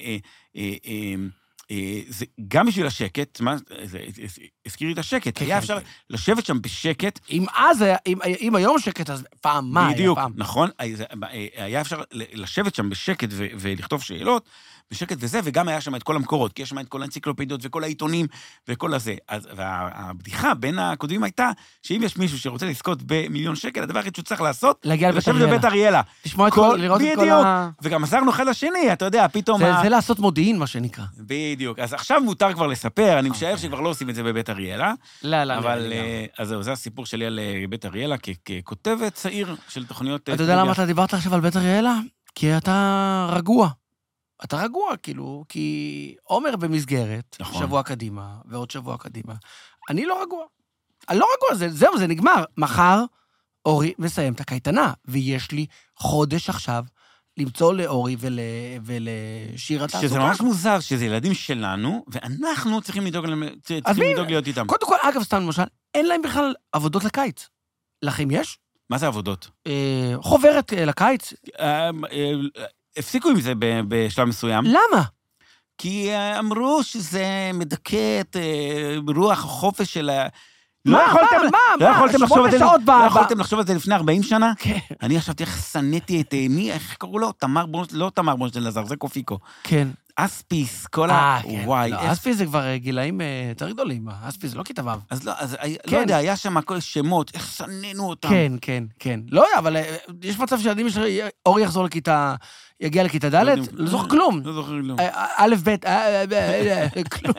זה גם בשביל השקט, מה, הזכירי את השקט, היה אפשר לשבת שם בשקט. אם אז, אם היום שקט, אז פעם מה? בדיוק, נכון, היה אפשר לשבת שם בשקט ולכתוב שאלות, בשקט וזה, וגם היה שם את כל המקורות, כי יש שם את כל האנציקלופדיות וכל העיתונים וכל הזה. והבדיחה בין הכותבים הייתה, שאם יש מישהו שרוצה לזכות במיליון שקל, הדבר הכי שהוא צריך לעשות, לשבת בבית אריאלה. לשמוע את כל, לראות את כל ה... וגם עזרנו אחד לשני, אתה יודע, פתאום... זה לעשות מודיעין, מה שנקרא. בדיוק. אז עכשיו מותר כבר לספר, אני משער שכבר לא עושים את זה בבית אריאלה. לא, לא, אבל, אז זהו, זה הסיפור שלי על בית אריאלה, ככותב צעיר של תוכניות... אתה יודע למה אתה דיברת עכשיו על בית אריאלה? כי אתה רגוע. אתה רגוע, כאילו, כי עומר במסגרת, נכון. שבוע קדימה, ועוד שבוע קדימה. אני לא רגוע. אני לא רגוע, זה, זהו, זה נגמר. מחר, אורי מסיים את הקייטנה, ויש לי חודש עכשיו למצוא לאורי ול, ולשיר התעסוקה. שזה ממש מוזר, שזה ילדים שלנו, ואנחנו צריכים לדאוג, צריכים לדאוג להיות איתם. קודם כל, אגב, סתם למשל, אין להם בכלל עבודות לקיץ. לכם יש? מה זה עבודות? אה, חוברת אה, לקיץ. אה, אה, הפסיקו עם זה בשלב מסוים. למה? כי אמרו שזה מדכא את רוח החופש של ה... מה, מה, מה, לא יכולתם לחשוב על זה, שעות לא יכולתם לחשוב על זה לפני ארבעים שנה? כן. אני חשבתי איך שנאתי את מי, איך קראו לו? תמר בונשטיין, לא תמר בונשטיין לזר, זה קופיקו. כן. אספיס, כל ה... אה, כן. וואי. אספיס זה כבר גילאים יותר גדולים, אספיס זה לא כיתה ו'. אז לא, אז לא יודע, היה שם כל שמות, איך שנאנו אותם. כן, כן, כן. לא יודע, אבל יש מצב שילדים, אורי יחזור לכיתה, יגיע לכיתה ד', לא זוכר כלום. לא זוכר כלום. א', ב', כלום.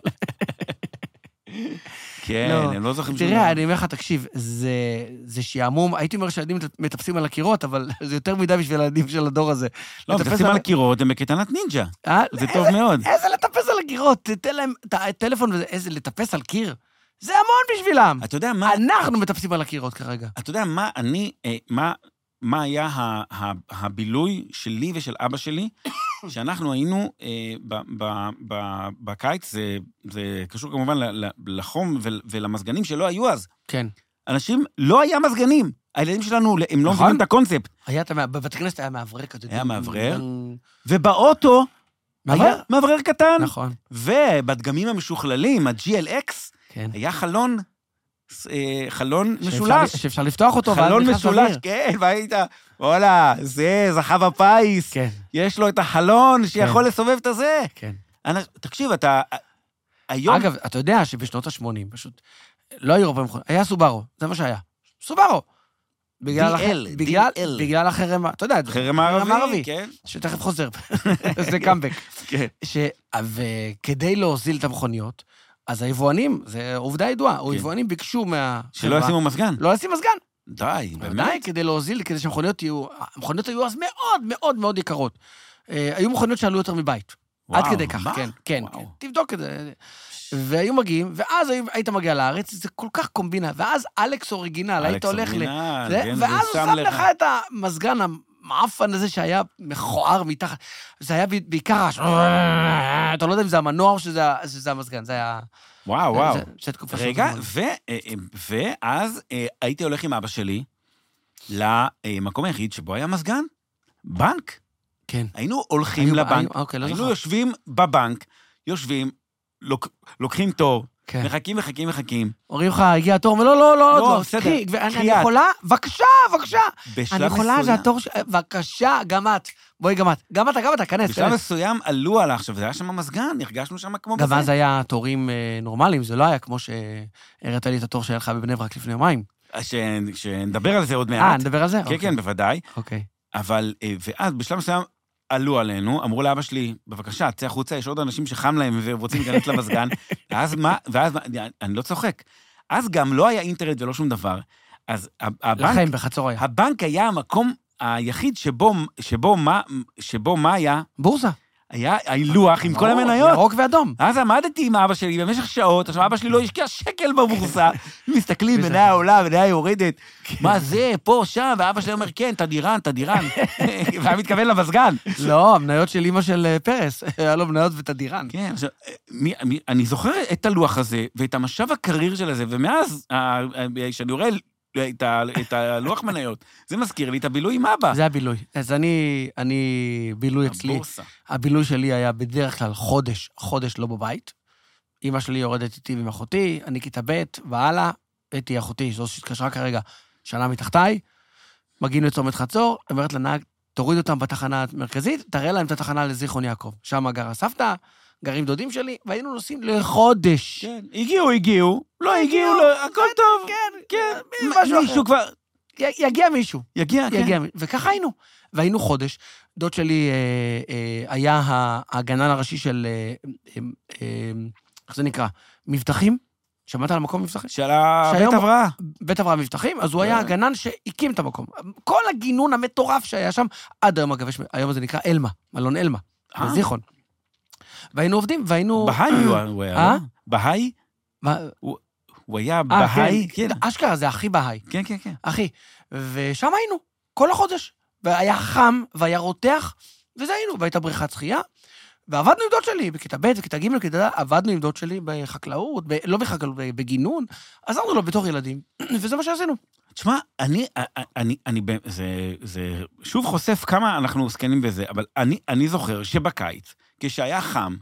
כן, הם לא זוכרים שום דבר. תראה, אני אומר לך, תקשיב, זה שעמום, הייתי אומר שילדים מטפסים על הקירות, אבל זה יותר מדי בשביל הילדים של הדור הזה. לא, מטפסים על הקירות, הם בקייטנת נינג'ה. זה טוב מאוד. איזה לטפס על הקירות? תתן להם טלפון ואיזה לטפס על קיר. זה המון בשבילם. אתה יודע מה... אנחנו מטפסים על הקירות כרגע. אתה יודע מה אני, מה... מה היה הבילוי שלי ושל אבא שלי, שאנחנו היינו בקיץ, זה קשור כמובן לחום ולמזגנים שלא היו אז. כן. אנשים, לא היה מזגנים. הילדים שלנו, הם לא מבינים את הקונספט. בבת הכנסת היה מאוורר כזה. היה מאוורר, ובאוטו היה מאוורר קטן. נכון. ובדגמים המשוכללים, ה-ג'י אל אקס, היה חלון, חלון משולש. שאפשר לפתוח אותו. חלון משולש, כן, והיית, וואלה, זה זכה בפיס. כן. יש לו את החלון שיכול לסובב את הזה. כן. תקשיב, אתה... היום... אגב, אתה יודע שבשנות ה-שמונים, פשוט, לא היו הרבה מכונות, היה סובארו, זה מה שהיה. סובארו. בגלל החרם, אתה יודע, חרם הערבי, כן. שתכף חוזר, זה קאמבק. וכדי להוזיל את המכוניות, אז היבואנים, זה עובדה ידועה, היבואנים ביקשו מה... שלא ישימו מזגן. לא ישימו מזגן. די, באמת. די, כדי להוזיל, כדי שהמכוניות יהיו... המכוניות היו אז מאוד מאוד מאוד יקרות. היו מכוניות שעלו יותר מבית. עד כדי כך, כן, כן. תבדוק את זה. והיו מגיעים, ואז היית מגיע לארץ, זה כל כך קומבינה, ואז אלכס אוריגינל, היית הולך ל... ואז הוא שם לך את המזגן המעפן הזה שהיה מכוער מתחת. זה היה בעיקר... אתה לא יודע אם זה המנוע או שזה המזגן, זה היה... וואו, וואו. רגע, ואז הייתי הולך עם אבא שלי למקום היחיד שבו היה מזגן, בנק. כן. היינו הולכים לבנק, היינו יושבים בבנק, יושבים, לוקחים תור, כן. מחכים, מחכים, מחכים. אומרים לך, הגיע התור, ולא, לא, לא, לא, לא, בסדר, קחי, ואני קחי את. יכולה, בבקשה, בבקשה. בשלב אני יכולה, מסוים- זה התור, ש- בבקשה, גם את. בואי, גם את. גם אתה, גם אתה, כנס. בשלב כנס. מסוים עלו עלה, עכשיו זה היה שם מזגן, הרגשנו שם כמו גם בזה. אז היה תורים אה, נורמליים, זה לא היה כמו שהראית לי את התור שהיה לך בבני ברק לפני יומיים. ש- שנדבר על זה עוד אה, מעט. נדבר על זה? כן, כן, בוודאי. אוקיי. אבל, אה, ואז בשלב מסוים עלו עלינו, אמרו לאבא שלי, בבקשה, צא החוצה, יש עוד אנשים שחם להם ורוצים להיכנס למזגן. ואז מה, ואז מה, אני- אני לא צוחק. אז גם לא היה אינטרנט ולא שום דבר. אז ה- הבנק, לכם, בחצור היה. הבנק היה המקום היחיד שבו, שבו מה, שבו מה היה, בורסה. היה הלוח עם כל ברור, המניות. ירוק ואדום. אז עמדתי עם אבא שלי במשך שעות, עכשיו אבא שלי לא השקיע שקל בבורסה, מסתכלים, וזה- מניה עולה, מניה יורדת, מה זה, פה, שם, ואבא שלי אומר, כן, תדירן, תדירן, והיה מתכוון למזגן. לא, המניות של אמא של אה, פרס, היה לו מניות ותדירן. כן, עכשיו, מי- מי- אני זוכר את הלוח הזה, ואת המשב הקריר של הזה, ומאז, ה- ה- שאני רואה את ה- את הלוח מניות, זה מזכיר לי את הבילוי עם אבא. זה הבילוי. אז אני, אני, בילוי אצלי, הבורסה. הבילוי שלי היה בדרך כלל חודש, חודש לא בבית. אמא שלי יורדת איתי עם אחותי, אני כיתה ב' והלאה, אתי אחותי, זו שהתקשרה כרגע, שנה מתחתיי, מגיעים לצומת חצור, אומרת לנהג, תוריד אותם בתחנה המרכזית, תראה להם את התחנה לזיכרון יעקב. שם גרה סבתא, גרים דודים שלי, והיינו נוסעים לחודש. כן, הגיעו, הגיעו, לא הגיעו, לא, הכל טוב. כן, כן, משהו אחר. מישהו כבר, י- יגיע מישהו. יגיע, כן. יגיע, וככה היינו. והיינו חודש. דוד שלי אה, אה, היה ה- הגנן הראשי של, אה, אה, אה, איך זה נקרא? מבטחים? שמעת על המקום מבטחים? של הבית שהיום- הבראה. בית אברהם מבטחים, אז הוא היה כן. הגנן שהקים את המקום. כל הגינון המטורף שהיה שם, עד היום, אגב, יש- היום זה נקרא אלמה, מלון אלמה, אה. בזיכרון. והיינו עובדים, והיינו... בהאי הוא הוא היה, אה? לא? בהאי? מה- הוא היה אה, בהאי? כן, אשכרה, זה הכי בהאי. כן, כן, כן. אחי, ושם היינו, כל החודש. והיה חם, והיה רותח, וזה היינו, והייתה בריכת שחייה, ועבדנו עם דוד שלי, בכיתה ב' וכיתה ג' וכיתה ד', עבדנו עם דוד שלי בחקלאות, ב, לא בחקלאות, בגינון, עזרנו לו בתור ילדים, וזה מה שעשינו. תשמע, אני, אני, אני, זה, זה שוב חושף כמה אנחנו זקנים בזה, אבל אני, אני זוכר שבקיץ, כשהיה חם,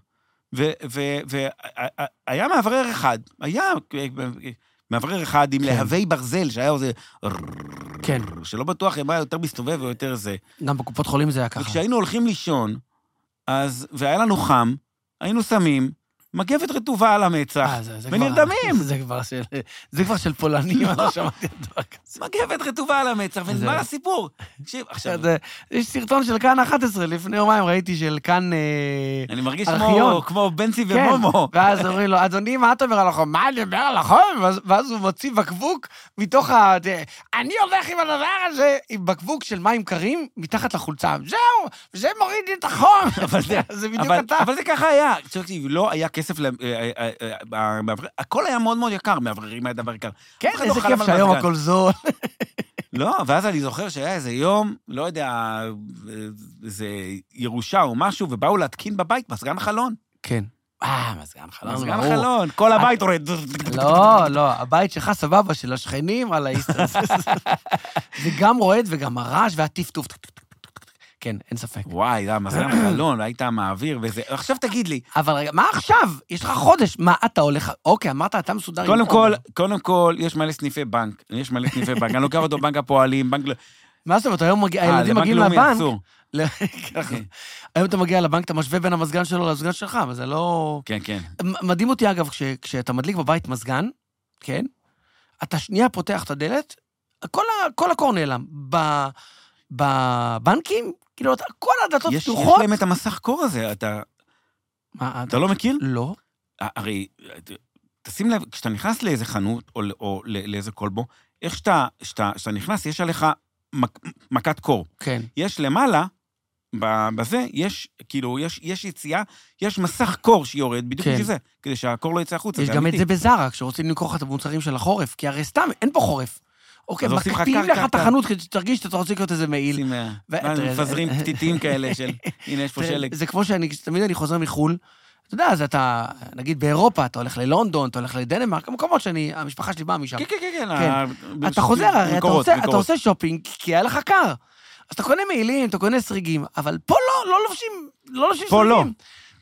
והיה מאוורר אחד, היה מאוורר אחד עם להבי ברזל, שהיה איזה... כן. שלא בטוח אם היה יותר מסתובב או יותר זה. גם בקופות חולים זה היה ככה. וכשהיינו הולכים לישון, אז, והיה לנו חם, היינו שמים מגבת רטובה על המצח, אה, זה- זה כבר- ונרדמים. זה כבר של- זה כבר של פולנים, אני לא שמעתי על דבר כזה. מגבת רטובה על המצח, זה- ונגמר הסיפור. תקשיב, עכשיו, זה- יש סרטון של כאן אחת עשרה, לפני יומיים ראיתי של כאן... אה, אני מרגיש ארכיון. כמו, כמו בנצי כן, ומומו. ואז אומרים לו, אדוני, מה אתה אומר על החום? מה אני אומר על החום? ואז- ואז הוא מוציא בקבוק מתוך ה... אני הולך עם הדבר הזה, עם בקבוק של מים קרים, מתחת לחולצה. זהו, זה מוריד לי את החום. אבל זה- זה בדיוק אבל, אתה. אבל זה ככה היה. תקשיב, לא היה כסף, ל- אה, אה, אה, אה, מאוורר- הכל היה מאוד מאוד יקר, מאווררים היה דבר יקר. כן, אף אחד לא איזה חלם כיף על שהיום מזגן. הכל זול. לא, ואז אני זוכר שהיה איזה יום, לא יודע, איזה ירושה או משהו, ובאו להתקין בבית מזגן חלון. כן. אה, מזגן חלון, מזגן ברור. חלון, כל הבית יורד. לא, לא, הבית שלך סבבה, של השכנים על האיסטר. זה גם רועד וגם הרעש והטפטוף. כן, אין ספק. וואי, זה המזגן חלון, היית מעביר וזה. עכשיו תגיד לי, אבל רגע, מה עכשיו? יש לך חודש, מה אתה הולך... אוקיי, אמרת, אתה מסודר עם... קודם כל, עומר. קודם כל, יש מלא סניפי בנק. יש מלא סניפי בנק. אני לוקח אותו בנק הפועלים, בנק... מה זאת אומרת, היום מגיע- אה, הילדים לבנק מגיעים לאומי לבנק, אסור. ל- ככה. היום אתה מגיע לבנק, אתה משווה בין המזגן שלו למזגן שלך, אבל זה לא... כן, כן. מ- מדהים אותי, אגב, כש- כשאתה מדליק בבית מזגן, כן? אתה שנייה פותח את הדלת, כל ה- כל הקור נעלם. ב- בבנקים, כאילו, אתה- כל הדלתות יש יש פתוחות. להם את המסך קור הזה, אתה מה, אתה לא מכיר? לא. הרי, תשים לב, כשאתה נכנס לאיזה חנות, או, או לא- לאיזה כלבו, איך שאתה, שאתה, שאתה נכנס, יש עליך מק, מכת קור. כן. יש למעלה, ב- בזה, יש, כאילו, יש, יש יציאה, יש מסך קור שיורד, בדיוק כן. בשביל זה, כדי שהקור לא יצא החוצה. יש גם את זה בזרה, כשרוצים למכור לך את המוצרים של החורף, כי הרי סתם, אין פה חורף. אוקיי, אז עושים לך מקפיאים קרקע, לך את אתה- החנות, כדי שתרגיש שאתה רוצה לקנות איזה מעיל. עושים, ו- מה, תראה, מפזרים זה- פתיתים כאלה של, הנה, יש פה תראה, שלג. זה כמו שאני, תמיד אני חוזר מחו"ל, אתה יודע, אז אתה, נגיד באירופה, אתה הולך ללונדון, אתה הולך לדנמרק, המקומות שאני, המשפחה שלי באה משם. כן, כן, כן, כן. כן. ה- אתה חוזר, הרי אתה מקורות, עושה, אתה מקורות. עושה שופינג, כי היה לך קר. אז אתה קונה מעילים, אתה קונה סריגים, אבל פה לא, לא לובשים, לא לובשים פה לא. סריגים.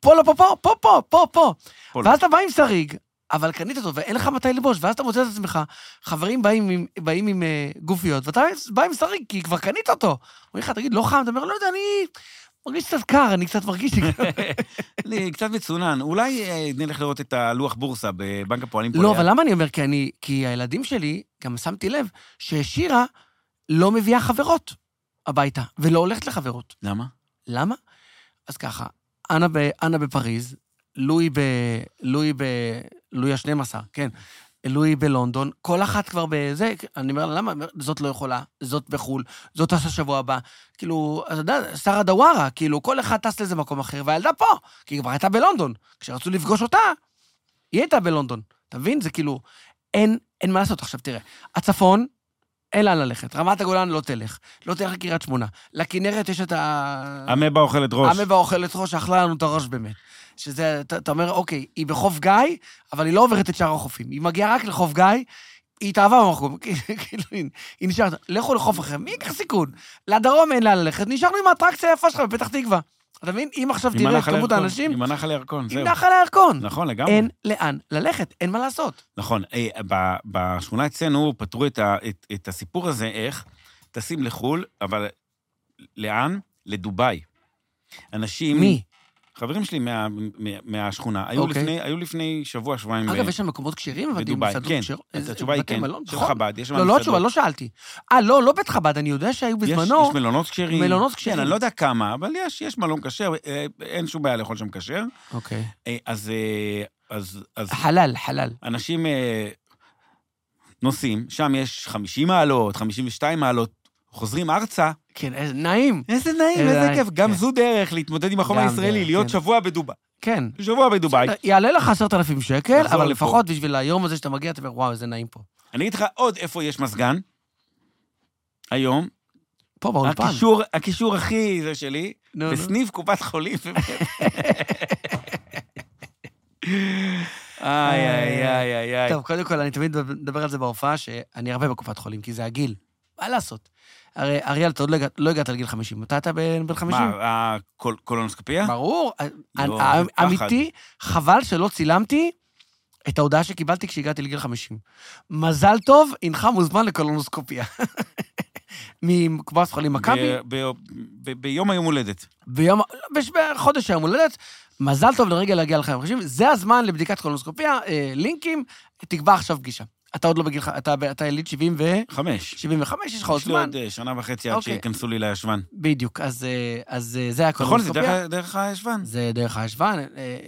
פה, לא, פה, פה, פה, פה, פה, פה. פה לא. ואז אתה בא עם שריג, אבל קנית אותו, ואין לך מתי לבוש, ואז אתה מוצא את עצמך, חברים באים עם, באים עם uh, גופיות, ואתה בא עם שריג, כי כבר קנית אותו. אומרים לך, תגיד, לא חם, אתה אומר, לא יודע, אני מרגיש קצת קר, אני קצת מרגיש לי קר. לי קצת מצונן. אולי אה, נלך לראות את הלוח בורסה בבנק הפועלים פה לא, ליד. אבל למה אני אומר? כי אני, כי הילדים שלי, גם שמתי לב, ששירה לא מביאה חברות הביתה, ולא הולכת לחברות. למה? למה? אז ככה, אנה, ב, אנה בפריז, לואי ב... לואי ב... לואי ה-שנים עשר, כן. לואי בלונדון, כל אחת כבר בזה, אני אומר, למה? זאת לא יכולה, זאת בחול, זאת טסה שבוע הבא. כאילו, אתה יודע, שרה דווארה, כאילו, כל אחד טס לאיזה מקום אחר, והילדה פה, כי היא כבר הייתה בלונדון. כשרצו לפגוש אותה, היא הייתה בלונדון. אתה מבין? זה כאילו, אין, אין מה לעשות. עכשיו, תראה, הצפון, אין לאן ללכת. רמת הגולן לא תלך. לא תלך לקריית שמונה. לכנרת יש את ה... אמבה אוכלת ראש. אמבה אוכלת ראש, אכלה לנו את הראש באמת. שזה, אתה, אתה אומר, אוקיי, היא בחוף גיא, אבל היא לא עוברת את שאר החופים. היא מגיעה רק לחוף גיא, היא התאהבה במקום. כאילו, היא נשארת, לכו לחוף אחר, מי יקח סיכון? לדרום אין לאן ללכת, נשארנו עם האטרקציה היפה שלך בפתח תקווה. אתה מבין? אם עכשיו תראה את כמות האנשים... עם הנחל הירקון, זהו. עם נחל הירקון. נכון, לגמרי. אין לאן ללכת, אין מה לעשות. נכון. בשכונה אצלנו פתרו את הסיפור הזה, איך? טסים לחול, אבל לאן? לדוביי. אנשים... מי? חברים שלי מה, מה, מהשכונה, היו, אוקיי. לפני, היו לפני שבוע, שבועיים... אגב, יש שם מקומות כשרים, אבל בדובאי, כן. התשובה היא כן, של חב"ד, יש שם לא, לא התשובה, לא שאלתי. אה, לא, לא בית חב"ד, אני יודע שהיו בזמנו... יש, יש מלונות כשרים. מלונות כשרים. כן, אני לא יודע כמה, אבל יש, יש מלון כשר, אין שום בעיה לאכול שם כשר. אוקיי. אז... אז, אז חלל, חלל. אנשים נוסעים, שם יש חמישים מעלות, חמישים ושתיים מעלות, חוזרים ארצה. כן, איזה נעים. איזה נעים, איזה כיף. גם זו דרך להתמודד עם החום הישראלי, להיות שבוע בדובאי. כן. שבוע בדובאי. יעלה לך עשרת אלפים שקל, אבל לפחות בשביל היום הזה שאתה מגיע, אתה אומר, וואו, איזה נעים פה. אני אגיד לך עוד איפה יש מזגן, היום. פה באולפן. הקישור, הקישור הכי זה שלי, בסניף קופת חולים. איי, איי, איי, איי. טוב, קודם כל, אני תמיד מדבר על זה בהופעה, שאני הרבה בקופת חולים, כי זה הגיל. מה לעשות? הרי, אריאל, אתה עוד לא הגעת לגיל חמישים. מתי אתה בן חמישים? מה, הקולונוסקופיה? ברור. אמיתי, חבל שלא צילמתי את ההודעה שקיבלתי כשהגעתי לגיל חמישים. מזל טוב, אינך מוזמן לקולונוסקופיה. מקופת חולים מכבי. ביום היום הולדת. ביום, בחודש היום הולדת. מזל טוב לרגע להגיע לחיים חמישים. זה הזמן לבדיקת קולונוסקופיה, לינקים, תקבע עכשיו פגישה. אתה עוד לא בגיל, אתה יליד שבעים וחמש. שבעים וחמש, יש לך עוד זמן. יש לי עוד שנה וחצי עד שיכנסו לי לישבן. בדיוק, אז זה הקולונוסקופיה. נכון, זה דרך הישבן. זה דרך הישבן.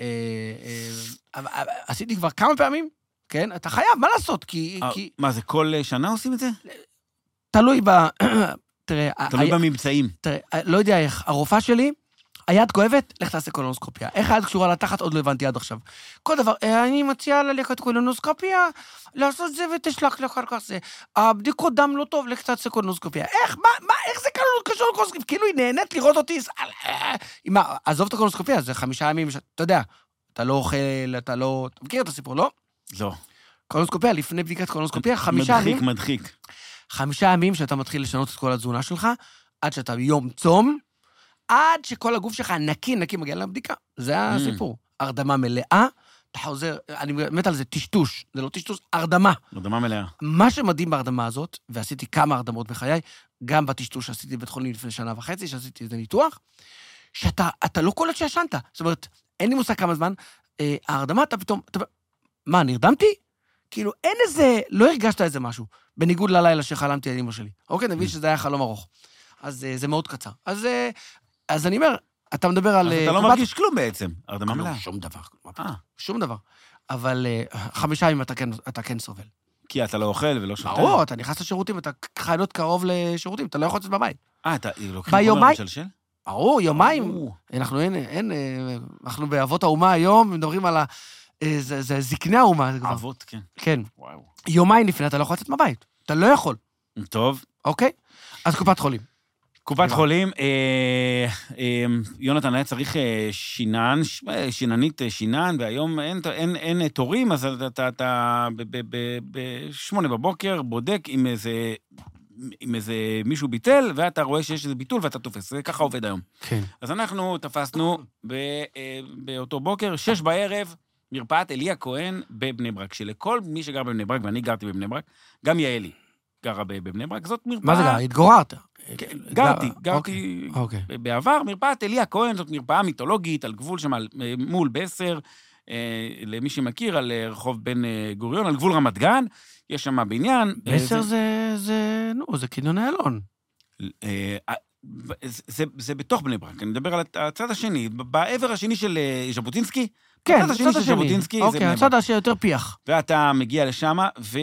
עשיתי כבר כמה פעמים, כן? אתה חייב, מה לעשות? מה, זה כל שנה עושים את זה? תלוי ב... תראה... תלוי בממצאים. תראה, לא יודע איך, הרופאה שלי, היד כואבת, לך תעשה קולונוסקופיה. איך היד קשורה לתחת, עוד לא הבנתי עד עכשיו. כל דבר, אני מציעה ללכת קולונוסקופיה, לעשות זה ותשלח לך כך זה. הבדיקות דם לא טוב, לך תעשה קולונוסקופיה. איך, מה, מה, איך זה קשור לקולונוסקופיה? כאילו היא נהנית לראות אותי, עזוב את הקולונוסקופיה, זה חמישה ימים, אתה יודע, אתה לא אוכל, אתה לא... אתה מכיר את הסיפור, לא? לא. קולונוסקופיה, לפני בדיקת קולונוסקופיה, חמישה ימים... מדחיק, מדחיק. חמישה ימים שאתה מתחיל לשנות את כל התזונה שלך, עד שאתה ביום צום, עד שכל הגוף שלך נקי, נקי מגיע לבדיקה. זה הסיפור. הרדמה מלאה, אתה חוזר, אני מת על זה, טשטוש, זה לא טשטוש, הרדמה. הרדמה מלאה. מה שמדהים בהרדמה הזאת, ועשיתי כמה הרדמות בחיי, גם בטשטוש שעשיתי בבית חולים לפני שנה וחצי, שעשיתי איזה ניתוח, שאתה אתה לא קולט שישנת. זאת אומרת, אין לי מושג כמה זמן, אה, ההרדמה, אתה פתאום, אתה, מה, נרדמתי? כאילו, אין איזה, לא הרגשת איזה משהו, בניגוד ללילה שחלמתי על אמא שלי. אוקיי, נבין שזה היה חלום ארוך. אז אה, זה מאוד קצר. אז, אה, אז אני אומר, אתה מדבר על... אז אתה לא מרגיש כלום בעצם, הרדמה מלאה. שום דבר. שום דבר. אבל חמישה ימים אתה כן סובל. כי אתה לא אוכל ולא שותה. ברור, אתה נכנס לשירותים, אתה חייב להיות קרוב לשירותים, אתה לא יכול לצאת בבית. אה, אתה לוקחים חומר משלשל? ברור, יומיים. אנחנו אין, אין, אנחנו באבות האומה היום, מדברים על ה... זה זקני האומה. אבות, כן. כן. יומיים לפני, אתה לא יכול לצאת מהבית. אתה לא יכול. טוב. אוקיי? אז קופת חולים. קופת חולים, יונתן היה צריך שינן, שיננית שינן, והיום אין תורים, אז אתה בשמונה בבוקר בודק עם איזה עם איזה מישהו ביטל, ואתה רואה שיש איזה ביטול ואתה תופס. זה ככה עובד היום. כן. אז אנחנו תפסנו באותו בוקר, שש בערב, מרפאת אליה כהן בבני ברק, שלכל מי שגר בבני ברק, ואני גרתי בבני ברק, גם יעלי גרה בבני ברק, זאת מרפאה... מה זה גר? התגוררת? גרתי, גרתי בעבר, מרפאת אליה כהן, זאת מרפאה מיתולוגית, על גבול שם, מול בסר, למי שמכיר, על רחוב בן גוריון, על גבול רמת גן, יש שם בניין. בסר זה, נו, זה קניון איילון. זה בתוך בני ברק, אני מדבר על הצד השני, בעבר השני של ז'בוטינסקי, כן, הצד השני של ז'בוטינסקי, אוקיי, הצד השני יותר פיח. ואתה מגיע לשם,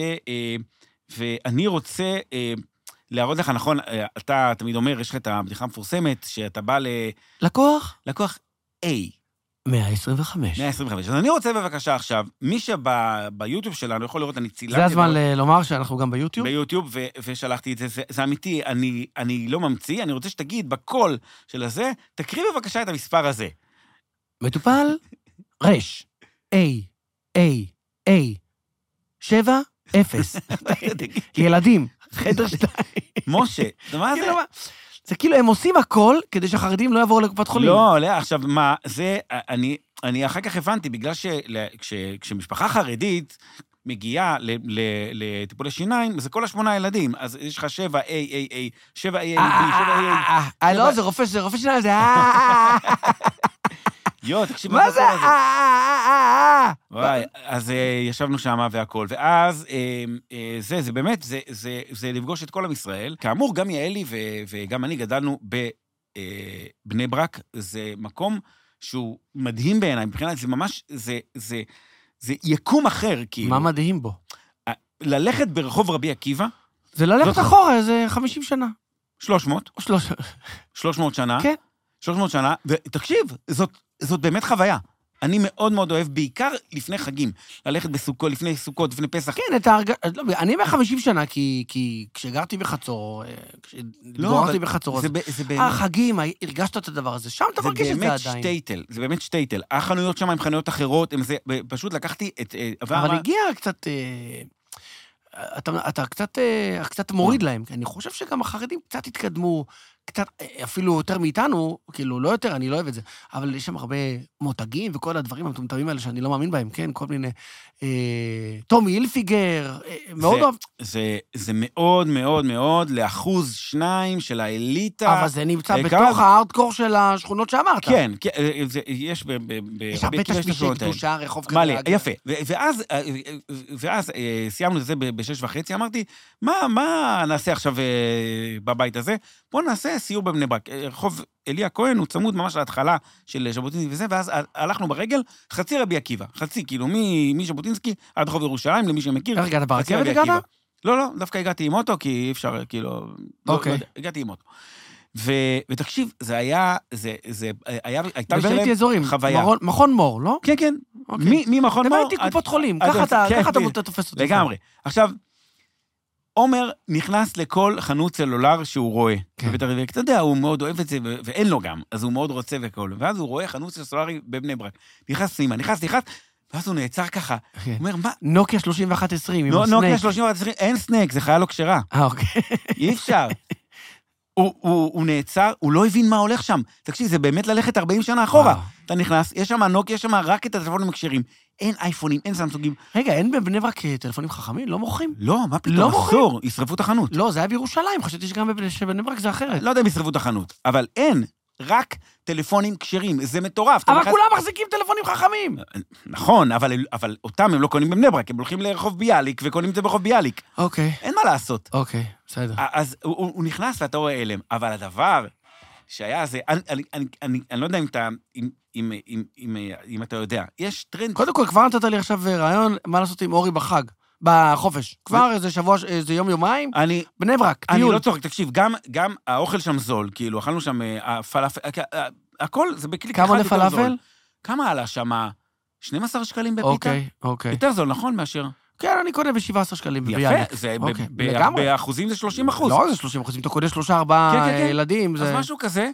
ואני רוצה להראות לך, נכון, אתה תמיד אומר, יש לך את הבדיחה המפורסמת, שאתה בא ל... לקוח? לקוח A. מאה עשרים וחמש. מאה עשרים וחמש. אז אני רוצה בבקשה עכשיו, מי שביוטיוב שלנו יכול לראות, אני צילמתי... זה הזמן לומר שאנחנו גם ביוטיוב? ביוטיוב, ושלחתי את זה, זה אמיתי, אני לא ממציא, אני רוצה שתגיד בקול של הזה, תקריא בבקשה את המספר הזה. מטופל, רש, A, A, A, שבע, אפס. ילדים, חדר שתיים. משה, מה זה? זה כאילו, הם עושים הכל כדי שהחרדים לא יבואו לקופת חולים. לא, לא, עכשיו, מה, זה, אני, אני אחר כך הבנתי, בגלל שכשמשפחה חרדית מגיעה לטיפולי שיניים, זה כל השמונה ילדים, אז יש לך שבע A, A, A, שבע A, A, B, שבע A, A. לא, זה רופא, זה רופא שיניים, זה יו, תקשיב, מה זה? וואי, אז ישבנו שם והכל, ואז זה, זה באמת, זה לפגוש את כל עם ישראל. כאמור, גם יעלי וגם אני גדלנו בבני ברק, זה מקום שהוא מדהים בעיניי, מבחינת זה ממש, זה יקום אחר, כאילו. מה מדהים בו? ללכת ברחוב רבי עקיבא. זה ללכת אחורה, זה חמישים שנה. שלוש מאות. שלוש מאות שנה. כן. שלוש מאות שנה, ותקשיב, זאת, זאת באמת חוויה. אני מאוד מאוד אוהב, בעיקר לפני חגים, ללכת בסוכות, לפני סוכות, לפני פסח. כן, את ההרג... אני מ-חמישים שנה, כי, כי כשגרתי בחצור, כשגורתי בחצור, זה, אז... זה באמת... החגים, הרגשת את הדבר הזה, שם אתה מרגיש את זה עדיין. זה באמת שטייטל, זה באמת שטייטל. החנויות שם הם חנויות אחרות, הם זה, פשוט לקחתי את... אבל הגיע קצת... אתה, אתה קצת, קצת מוריד להם, אני חושב שגם החרדים קצת התקדמו, קצת, אפילו יותר מאיתנו, כאילו, לא יותר, אני לא אוהב את זה, אבל יש שם הרבה מותגים וכל הדברים המטומטמים האלה שאני לא מאמין בהם, כן? כל מיני... אה, טומי הילפיגר, אה, מאוד אוהב. זה, זה מאוד מאוד מאוד לאחוז שניים של האליטה. אבל זה נמצא בתוך הארדקור של השכונות שאמרת. כן, כן זה, יש ב... ב יש הרבה תשמישי קדושה, רחוב כזה. מלא, יפה. ואז, ואז סיימנו את זה בשש וחצי, אמרתי, מה, מה נעשה עכשיו בבית הזה? בוא נעשה סיור בבני ברק. רחוב אליה כהן הוא צמוד ממש להתחלה של ז'בוטינסקי וזה, ואז הלכנו ברגל חצי רבי עקיבא, חצי, כאילו, מז'בוטינסקי עד רחוב ירושלים, למי שמכיר. איך הגעת ברכבת הגעת? לא, לא, דווקא הגעתי עם אוטו, כי אי אפשר, כאילו, אוקיי. הגעתי עם אוטו. ותקשיב, זה היה, זה, זה היה, הייתה בשלם חוויה. מכון מור, לא? כן, כן. ממכון מור. הייתי קופות חולים, ככה אתה תופס אותי. לגמרי. עכשיו, עומר נכנס לכל חנות סלולר שהוא רואה. אתה יודע, הוא מאוד אוהב את זה, ואין לו גם, אז הוא מאוד רוצה וכל. ואז הוא רואה חנות סלולרי בבני ברק. נכנס סימה, נכנס, נכנס, ואז הוא נעצר ככה. הוא אומר, מה? נוקיה שלושים ואחת עשרים, עם הסנק. נוקיה שלושים ואחת עשרים, אין סנק, זה חיה לא כשרה. אה, אוקיי. אי אפשר. הוא נעצר, הוא לא הבין מה הולך שם. תקשיב, זה באמת ללכת ארבעים שנה אחורה. אתה נכנס, יש שם נוקיה, יש שם רק את הטלפונים הכשרים. אין אייפונים, אין סמסונגים. רגע, אין בבני ברק טלפונים חכמים? לא מוכרים? לא, מה פתאום? אסור, ישרפו את החנות. לא, זה היה בירושלים, חשבתי שגם בבני ברק זה אחרת. לא יודע אם ישרפו את החנות, אבל אין, רק טלפונים כשרים, זה מטורף. אבל כולם מחזיקים טלפונים חכמים. נכון, אבל אותם הם לא קונים בבני ברק, הם הולכים לרחוב ביאליק וקונים את זה ברחוב ביאליק. אוקיי. אין מה לעשות. אוקיי, בסדר. אז הוא נכנס ואתה רואה אלם, אבל הדבר שהיה זה, אני לא יודע אם אתה... אם, אם, אם, אם אתה יודע, יש טרנד... קודם כל, כבר נתת לי עכשיו רעיון מה לעשות עם אורי בחג, בחופש. כבר איזה שבוע, איזה יום, יומיים, אני, בני ברק, אני טיול. לא צוחק, תקשיב, גם, גם האוכל שם זול, כאילו, אכלנו שם הפלאפל, הכל זה בקליק אחד יותר זול. כמה לפלאפל? כמה עלה שם? שנים עשר שקלים בפיתה? אוקיי, אוקיי. יותר זול, נכון, מאשר? כן, אני קונה ב-שבעה עשר שקלים בביאליק. יפה, זה באחוזים זה שלושים אחוז. לא, זה שלושים אחוז, אם אתה קונה שלושה, ארבעה ילדים, אז משהו כזה.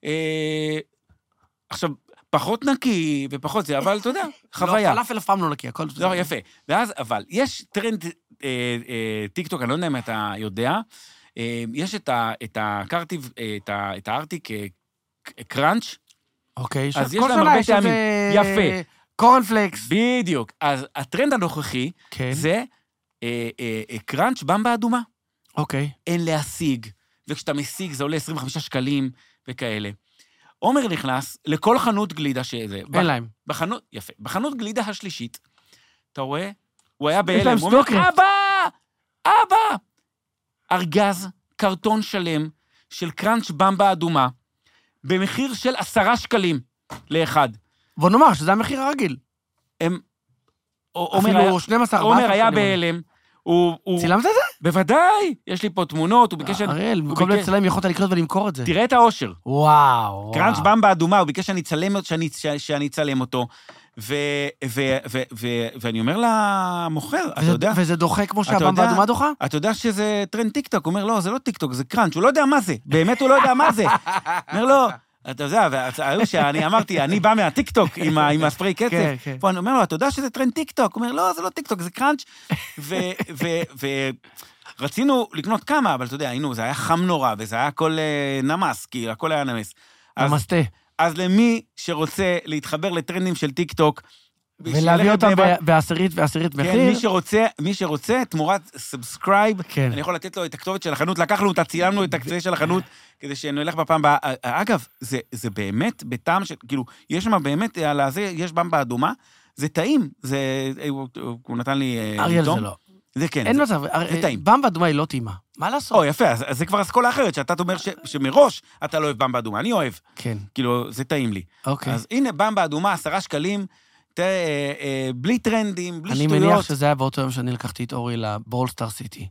עכשיו, פחות נקי ופחות זה, אבל אתה יודע, חוויה. פלאפל אף פעם לא נקי, הכל... לא, יפה. ואז, אבל, יש טרנד טיק טוק, אני לא יודע אם אתה יודע, יש את הקרטיב, את הארטיק קראנץ', אוקיי, אז יש להם הרבה טעמים. יפה. קורנפלקס. בדיוק. אז הטרנד הנוכחי, זה קראנץ' במבה אדומה. אוקיי. אין להשיג, וכשאתה משיג זה עולה עשרים וחמישה שקלים וכאלה. עומר נכנס לכל חנות גלידה שזה. אין להם. בחנות, יפה. בחנות גלידה השלישית, אתה רואה? הוא היה בהלם. הוא אומר, אבא! אבא! ארגז, קרטון שלם, של קראנץ' במבה אדומה, במחיר של עשרה שקלים לאחד. בוא נאמר שזה המחיר הרגיל. הם... אפילו שנים עשר, עומר היה בהלם. צילמת את זה? בוודאי, יש לי פה תמונות, הוא ביקש... אריאל, במקום לצלם יכולת לקנות ולמכור את זה. תראה את האושר. וואו. קראנץ' במבה אדומה, הוא ביקש שאני אצלם אותו, ואני אומר למוכר, אתה יודע... וזה דוחה כמו שהבמבה אדומה דוחה? אתה יודע שזה טרנד טיקטוק, הוא אומר, לא, זה לא טיקטוק, זה קראנץ', הוא לא יודע מה זה, באמת הוא לא יודע מה זה. אומר לו, אתה יודע, והיו שאני אמרתי, אני בא מהטיקטוק עם הספרי קצף, פה אני אומר לו, אתה יודע שזה טרנד טיקטוק? הוא אומר, לא, זה לא טיקטוק, זה קראנץ', ורצינו לקנות כמה, אבל אתה יודע, היינו, זה היה חם נורא, וזה היה הכל נמס, כי הכל היה נמס. נמסתה. אז למי שרוצה להתחבר לטרנדים של טיקטוק, ולהביא אותם בעשירית ועשירית מחיר. כן, מי שרוצה, מי שרוצה, תמורת סאבסקרייב, אני יכול לתת לו את הכתובת של החנות, לקחנו אותה, צילמנו את הכתובת של החנות, כדי שנלך בפעם הבאה. אגב, זה באמת בטעם של, כאילו, יש שם באמת, על הזה, יש במבה אדומה, זה טעים, זה, הוא נתן לי... אריאל זה לא. זה כן, אין מצב, במבה אדומה היא לא טעימה. מה לעשות? או, יפה, אז זה כבר אסכולה אחרת, שאתה אומר שמראש אתה לא אוהב במבה אדומה, אני אוהב. כן. כאילו, זה טעים לי. אוקיי. אז הנה, במבה אדומה, עשרה שקלים, בלי טרנדים, בלי אני שטויות. אני מניח שזה היה באותו יום שאני לקחתי את אורי לברול סטאר סיטי.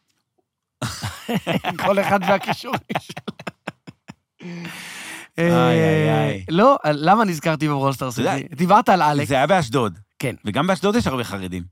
כל אחד והקישורים שלו. איי, איי, איי. לא, למה נזכרתי בברול סטאר סיטי? דיברת על אלכס. זה היה באשדוד. כן. וגם באשדוד יש הרבה חרדים.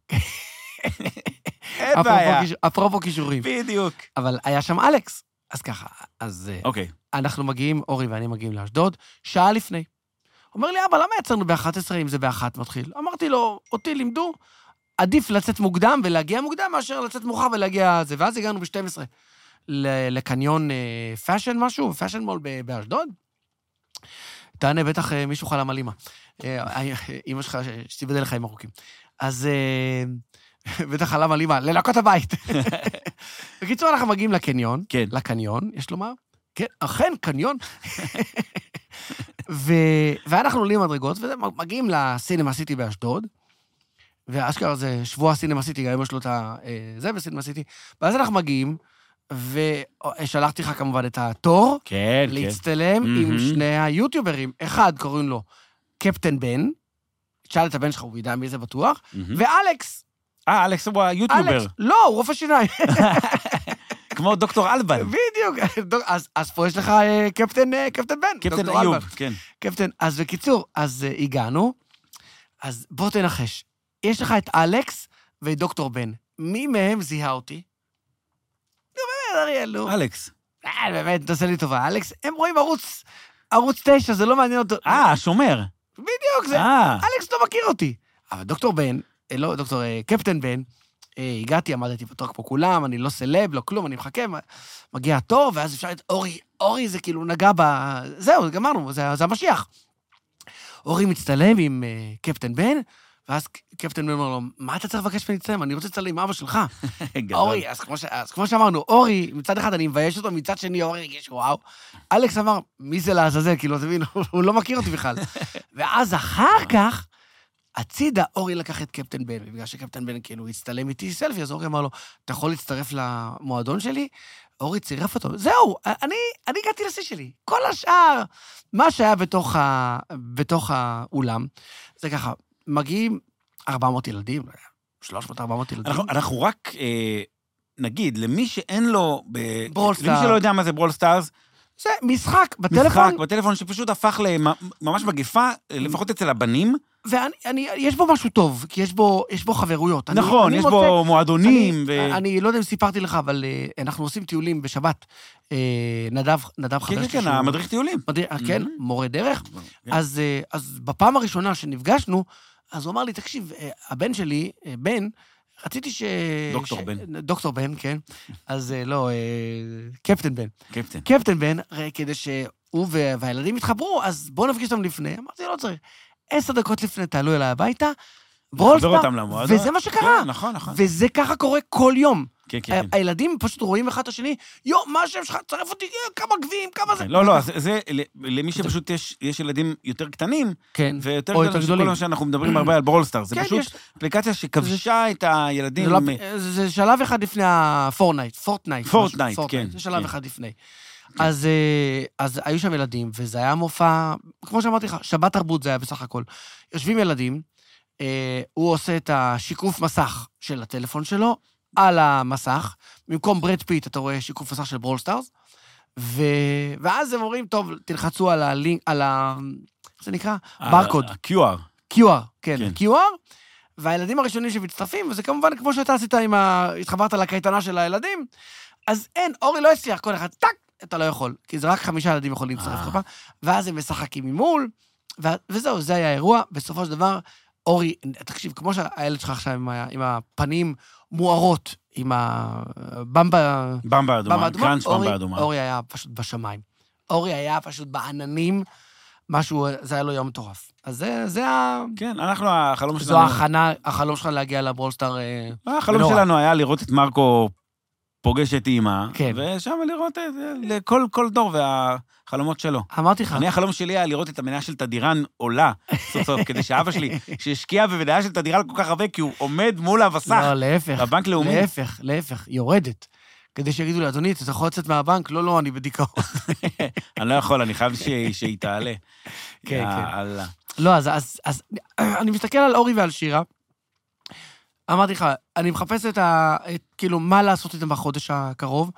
אין בעיה. אפרופו קישורים. בדיוק. אבל היה שם אלכס. אז ככה, אז אוקיי. אנחנו מגיעים, אורי ואני מגיעים לאשדוד, שעה לפני. אומר לי, אבא, למה יצרנו ב-אחת עשרה אם זה ב-אחת מתחיל? אמרתי לו, אותי לימדו, עדיף לצאת מוקדם ולהגיע מוקדם, מאשר לצאת מאוחר ולהגיע זה. ואז הגענו ב-שתים עשרה לקניון פאשן משהו, פאשן מול באשדוד. תענה, בטח מישהו חלם על אמא. אמא שלך, שתיבדל לחיים ארוכים. אז בטח חלם על אמא, ללקות הבית. בקיצור, אנחנו מגיעים לקניון, לקניון, יש לומר, כן, אכן, קניון. ו... ואנחנו עולים מדרגות, ומגיעים לסינמה סיטי באשדוד, ואשכרה זה שבוע סינמה סיטי, גם יש לו את זה בסינמה סיטי, ואז אנחנו מגיעים, ושלחתי לך כמובן את התור, כן, להצטלם כן. עם שני היוטיוברים, אחד קוראים לו קפטן בן, תשאל את הבן שלך, הוא ידע מי זה בטוח, ואלכס. אה, אלכס הוא היוטיובר. אלכס, לא, הוא רופא שיניים. כמו דוקטור אלבן. בדיוק. אז, אז פה יש לך קפטן, קפטן בן. קפטן איוב, כן. קפטן, אז בקיצור, אז הגענו, אז בוא תנחש. יש לך את אלכס ואת דוקטור בן. מי מהם זיהה אותי? נו, באמת, אריאל, נו. אלכס. אה, באמת, תעשה לי טובה. אלכס, הם רואים ערוץ, ערוץ תשע, זה לא מעניין אותו. אה, השומר. בדיוק, זה, אלכס לא מכיר אותי. אבל דוקטור בן, לא, דוקטור קפטן בן, הגעתי, עמדתי בתור כמו כולם, אני לא סלב, לא כלום, אני מחכה, מגיע התור, ואז אפשר את אורי, אורי זה כאילו נגע ב... זהו, גמרנו, זה, זה המשיח. אורי מצטלם עם uh, קפטן בן, ואז קפטן בן אומר לו, מה אתה צריך לבקש ממני לצלם? אני רוצה לצלם עם אבא שלך. אורי, אז כמו, ש... אז כמו שאמרנו, אורי, מצד אחד אני מבייש אותו, מצד שני אורי רגיש, וואו. אלכס אמר, מי זה לעזאזל? כאילו, תבין, הוא לא מכיר אותי בכלל. ואז אחר כך, הצידה, אורי לקח את קפטן בן, ובגלל שקפטן בן כאילו הצטלם איתי סלפי, אז אורי אמר לו, אתה יכול להצטרף למועדון שלי? אורי צירף אותו. זהו, אני, אני הגעתי לשיא שלי. כל השאר, מה שהיה בתוך, ה, בתוך האולם, זה ככה, מגיעים ארבע מאות ילדים, שלוש מאות ארבע מאות ילדים. אנחנו, אנחנו רק אה, נגיד, למי שאין לו, ב... ברול למי שלא יודע מה זה ברול סטארס, זה משחק בטלפון. משחק בטלפון שפשוט הפך לממש מגפה, לפחות אצל הבנים. ואני, יש בו משהו טוב, כי יש בו, יש בו חברויות. נכון, אני, יש אני בו מוצא, מועדונים. אני, ו... אני לא יודע אם סיפרתי לך, אבל אנחנו עושים טיולים בשבת. נדב, נדב חבר שלי. כן, כן, המדריך טיולים. מדריך, כן, מורה דרך. אז, אז בפעם הראשונה שנפגשנו, אז הוא אמר לי, תקשיב, הבן שלי, בן, רציתי ש... דוקטור ש... בן. דוקטור בן, כן. אז לא, קפטן בן. קפטן. קפטן בן, כדי שהוא והילדים יתחברו, אז בואו נפגיש אותם לפני. אמרתי, לא צריך. עשר דקות לפני תעלו אליי הביתה, ברולסטאר, וזה מה שקרה. כן, נכון, נכון. וזה ככה קורה כל יום. כן, כן. הילדים פשוט רואים אחד את השני, יו, מה השם שלך, צרף אותי, כמה גביעים, כמה זה. לא, לא, זה למי שפשוט יש ילדים יותר קטנים, ויותר גדולים שכל מה שאנחנו מדברים הרבה על ברולסטאר, זה פשוט אפליקציה שכבשה את הילדים. זה שלב אחד לפני הפורטנייט, פורטנייט. פורטנייט, כן. זה שלב אחד לפני. אז היו שם ילדים, וזה היה מופע, כמו שאמרתי לך, שבת תרבות זה היה בסך הכל. יושבים ילדים, הוא עושה את השיקוף מסך של הטלפון שלו, על המסך, במקום ברד פיט, אתה רואה שיקוף מסך של ברולסטארס, ו... ואז הם אומרים, טוב, תלחצו על הלינק, על ה... איך זה נקרא? ברקוד. ה-קיו אר. קיו אר, כן, כן. קיו אר, והילדים הראשונים שמצטרפים, וזה כמובן כמו שאתה עשית עם ה... התחברת לקייטנה של הילדים, אז אין, אורי לא הצליח, כל אחד, טק, אתה לא יכול, כי זה רק חמישה ילדים יכולים לצטרף לך, ואז הם משחקים ממול, ו... וזהו, זה היה האירוע, בסופו של דבר, אורי, תקשיב, כמו שהילד שלך עכשיו עם, ה... עם הפנים מוארות, עם הבמבה... במבה אדומה, קראנץ' במבה אדומה. אורי היה פשוט בשמיים. אורי היה פשוט בעננים, משהו, זה היה לו יום מטורף. אז זה, זה ה... כן, אנחנו, החלום שלנו... זו ההכנה, החלום שלך להגיע לברולסטאר... החלום שלנו היה לראות את מרקו פוגש את אימא, כן. ושם לראות את לכל כל דור והחלומות שלו. אמרתי לך. אני, החלום שלי היה לראות את המניה של תדירן עולה, סוף סוף, כדי שאבא שלי, שהשקיע במניה של תדירן כל כך הרבה, כי הוא עומד מול הבסך. לא, להפך. בבנק לאומי. להפך, להפך, יורדת. כדי שיגידו לי, אדוני, אתה יכול לצאת מהבנק? לא, לא, אני בדיכאון. אני לא יכול, אני חייב שהיא תעלה. כן, כן. לא, אז אני מסתכל על אורי ועל שירה, אמרתי לך, אני מחפש את ה... את, כאילו, מה לעשות איתם בחודש הקרוב.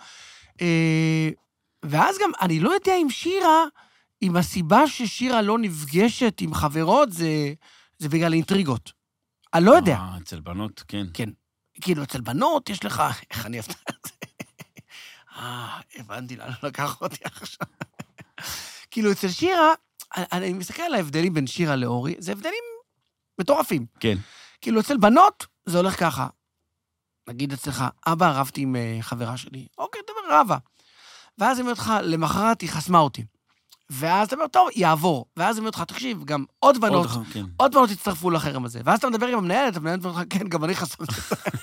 אה, ואז גם, אני לא יודע אם שירה, אם הסיבה ששירה לא נפגשת עם חברות, זה, זה בגלל אינטריגות. אני לא יודע. אה, אצל בנות, כן. כן. כאילו, אצל בנות יש לך... איך אני אהבת את זה? אה, הבנתי, לא לקח אותי עכשיו. כאילו, אצל שירה, אני, אני מסתכל על ההבדלים בין שירה לאורי, זה הבדלים מטורפים. כן. כאילו, אצל בנות, זה הולך ככה. נגיד אצלך, אבא, רבתי עם חברה שלי. אוקיי, דבר, רבה. ואז אני אומר לך, למחרת היא חסמה אותי. ואז אתה אומר, טוב, יעבור. ואז אני אומר לך, תקשיב, גם עוד בנות, עוד, כן. עוד בנות יצטרפו לחרם הזה. ואז אתה מדבר עם המנהלת, המנהלת אומר לך, כן, גם אני חסמתי.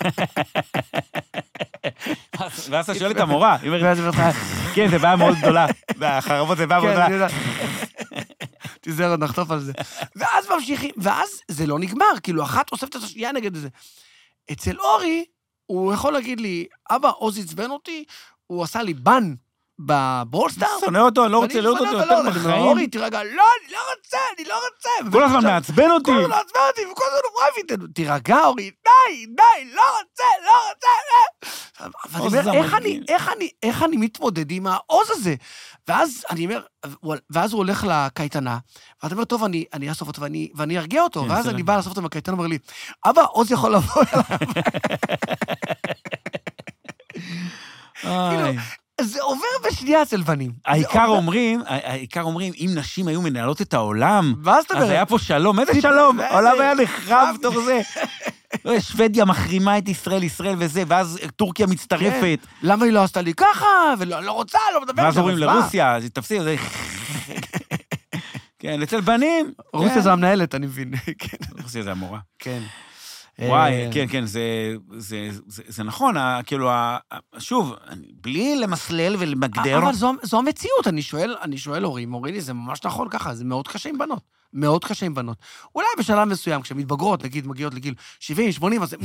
ואז אתה שואל את המורה. ואז אני אומר לך, כן, זה בעיה מאוד גדולה. החרמות זה בעיה מאוד גדולה. תיזהר, עוד נחטוף על זה. ואז ממשיכים, ואז זה לא נגמר, כאילו, אחת אוספת את השנייה נגד זה. אצל אורי, הוא יכול להגיד לי, אבא, עוז עצבן אותי, הוא עשה לי בן בברולסטאר. שונא אותו, אני לא רוצה לראות אותו יותר בחיים. אורי, תירגע, לא, אני לא רוצה, אני לא רוצה. כל הזמן מעצבן אותי. כל הזמן מעצבן אותי, וכל הזמן הוא רב איתנו. תירגע, אורי, די, די, לא רוצה, לא רוצה. ואני אומר, איך אני, איך אני, איך אני מתמודד עם העוז הזה? ואז אני אומר, ואז הוא הולך לקייטנה, ואתה אומר, טוב, אני, אני אאסוף אותו, ואני, ואני ארגיע אותו. ואז אני בא לאסוף אותו מהקייטנה, אומר לי, אבא, עוז יכול לבוא אליו. זה עובר בשנייה אצל בנים. העיקר אומרים, העיקר אומרים, אם נשים היו מנהלות את העולם, אז היה פה שלום. איזה שלום? העולם היה נחרב תוך זה. שוודיה מחרימה את ישראל, ישראל וזה, ואז טורקיה מצטרפת. למה היא לא עשתה לי ככה? ולא רוצה, לא מדבר. ואז אומרים לרוסיה, אז תפסיק, זה... כן, אצל בנים. רוסיה זה המנהלת, אני מבין. רוסיה זה המורה. כן. וואי, כן, כן, זה נכון, כאילו, שוב, בלי למסלל ולמגדר. אבל זו המציאות, אני שואל, אני שואל הורים, הוריני, זה ממש נכון ככה, זה מאוד קשה עם בנות, מאוד קשה עם בנות. אולי בשלב מסוים, כשהן מתבגרות, נגיד, מגיעות לגיל שבעים, שמונים, אז...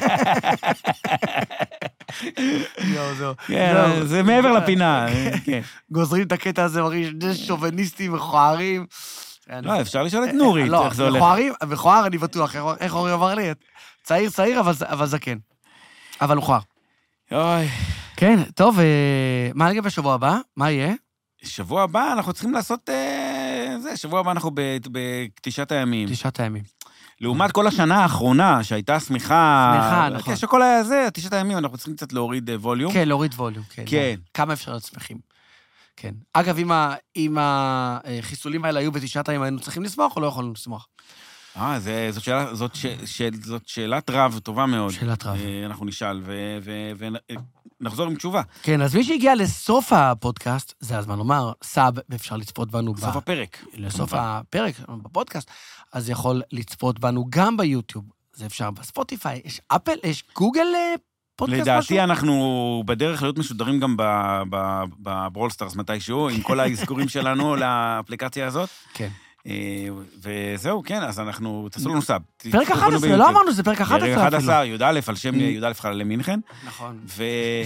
זה מעבר לפינה. גוזרים את הקטע הזה, מראים שוביניסטים מכוערים. לא, אפשר לשאול את נורית, איך זה הולך. מכוער, אני בטוח, איך אורי עבר לי? צעיר, צעיר, אבל זקן. אבל מכוער. אוי. כן, טוב, מה נגיד בשבוע הבא? מה יהיה? שבוע הבא אנחנו צריכים לעשות, זה, שבוע הבא אנחנו בתשעת הימים. תשעת הימים. לעומת כל השנה האחרונה, שהייתה סמיכה... סמיכה, נכון. שכל היה זה, תשעת הימים, אנחנו צריכים קצת להוריד ווליום. כן, להוריד ווליום, כן. כן. כמה אפשר להיות שמחים. כן. אגב, אם החיסולים האלה היו בתשעת הימים, היינו צריכים לשמוח או לא יכולנו לשמוח? אה, זה, זאת, שאלה, זאת, ש, ש, זאת שאלת רב טובה מאוד. שאלת רב. אנחנו נשאל ונחזור עם תשובה. כן, אז מי שהגיע לסוף הפודקאסט, זה הזמן לומר, סאב, ואפשר לצפות בנו. סוף ב... הפרק. לסוף הפרק בפודקאסט, אז יכול לצפות בנו גם ביוטיוב. זה אפשר בספוטיפיי, יש אפל, יש גוגל פודקאסט משהו? לדעתי אנחנו בדרך להיות משודרים גם בברולסטארס מתישהו, עם כל האזכורים שלנו לאפליקציה הזאת. כן. וזהו, כן, אז אנחנו, תעשו לנו סאב. פרק אחת עשרה, לא אמרנו, זה פרק אחת עשרה אפילו. פרק אחד עשר, י"א, על שם י"א חללי מינכן. נכון. ו...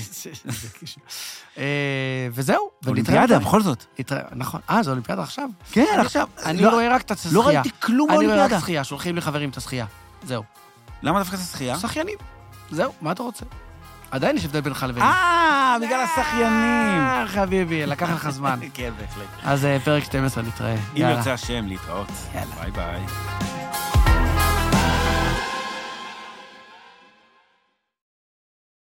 וזהו. אולימפיאדה, בכל זאת. נכון. אה, זה אולימפיאדה עכשיו? כן, עכשיו. אני רואה רק את השחייה. לא ראיתי כלום באולימפיאדה. אני רואה רק באולימפיאדה. שחייה, שולחים לי חברים את השחייה. זהו. למה דווקא את השחייה? שחיינים. זהו, מה אתה רוצה? עדיין יש הבדל בינך לביני. אה, בגלל השחיינים. אה, חביבי, לקח לך זמן. כן, בהחלט. אז פרק שתים עשרה נתראה. אם יוצא השם להתראות. יאללה. ביי ביי.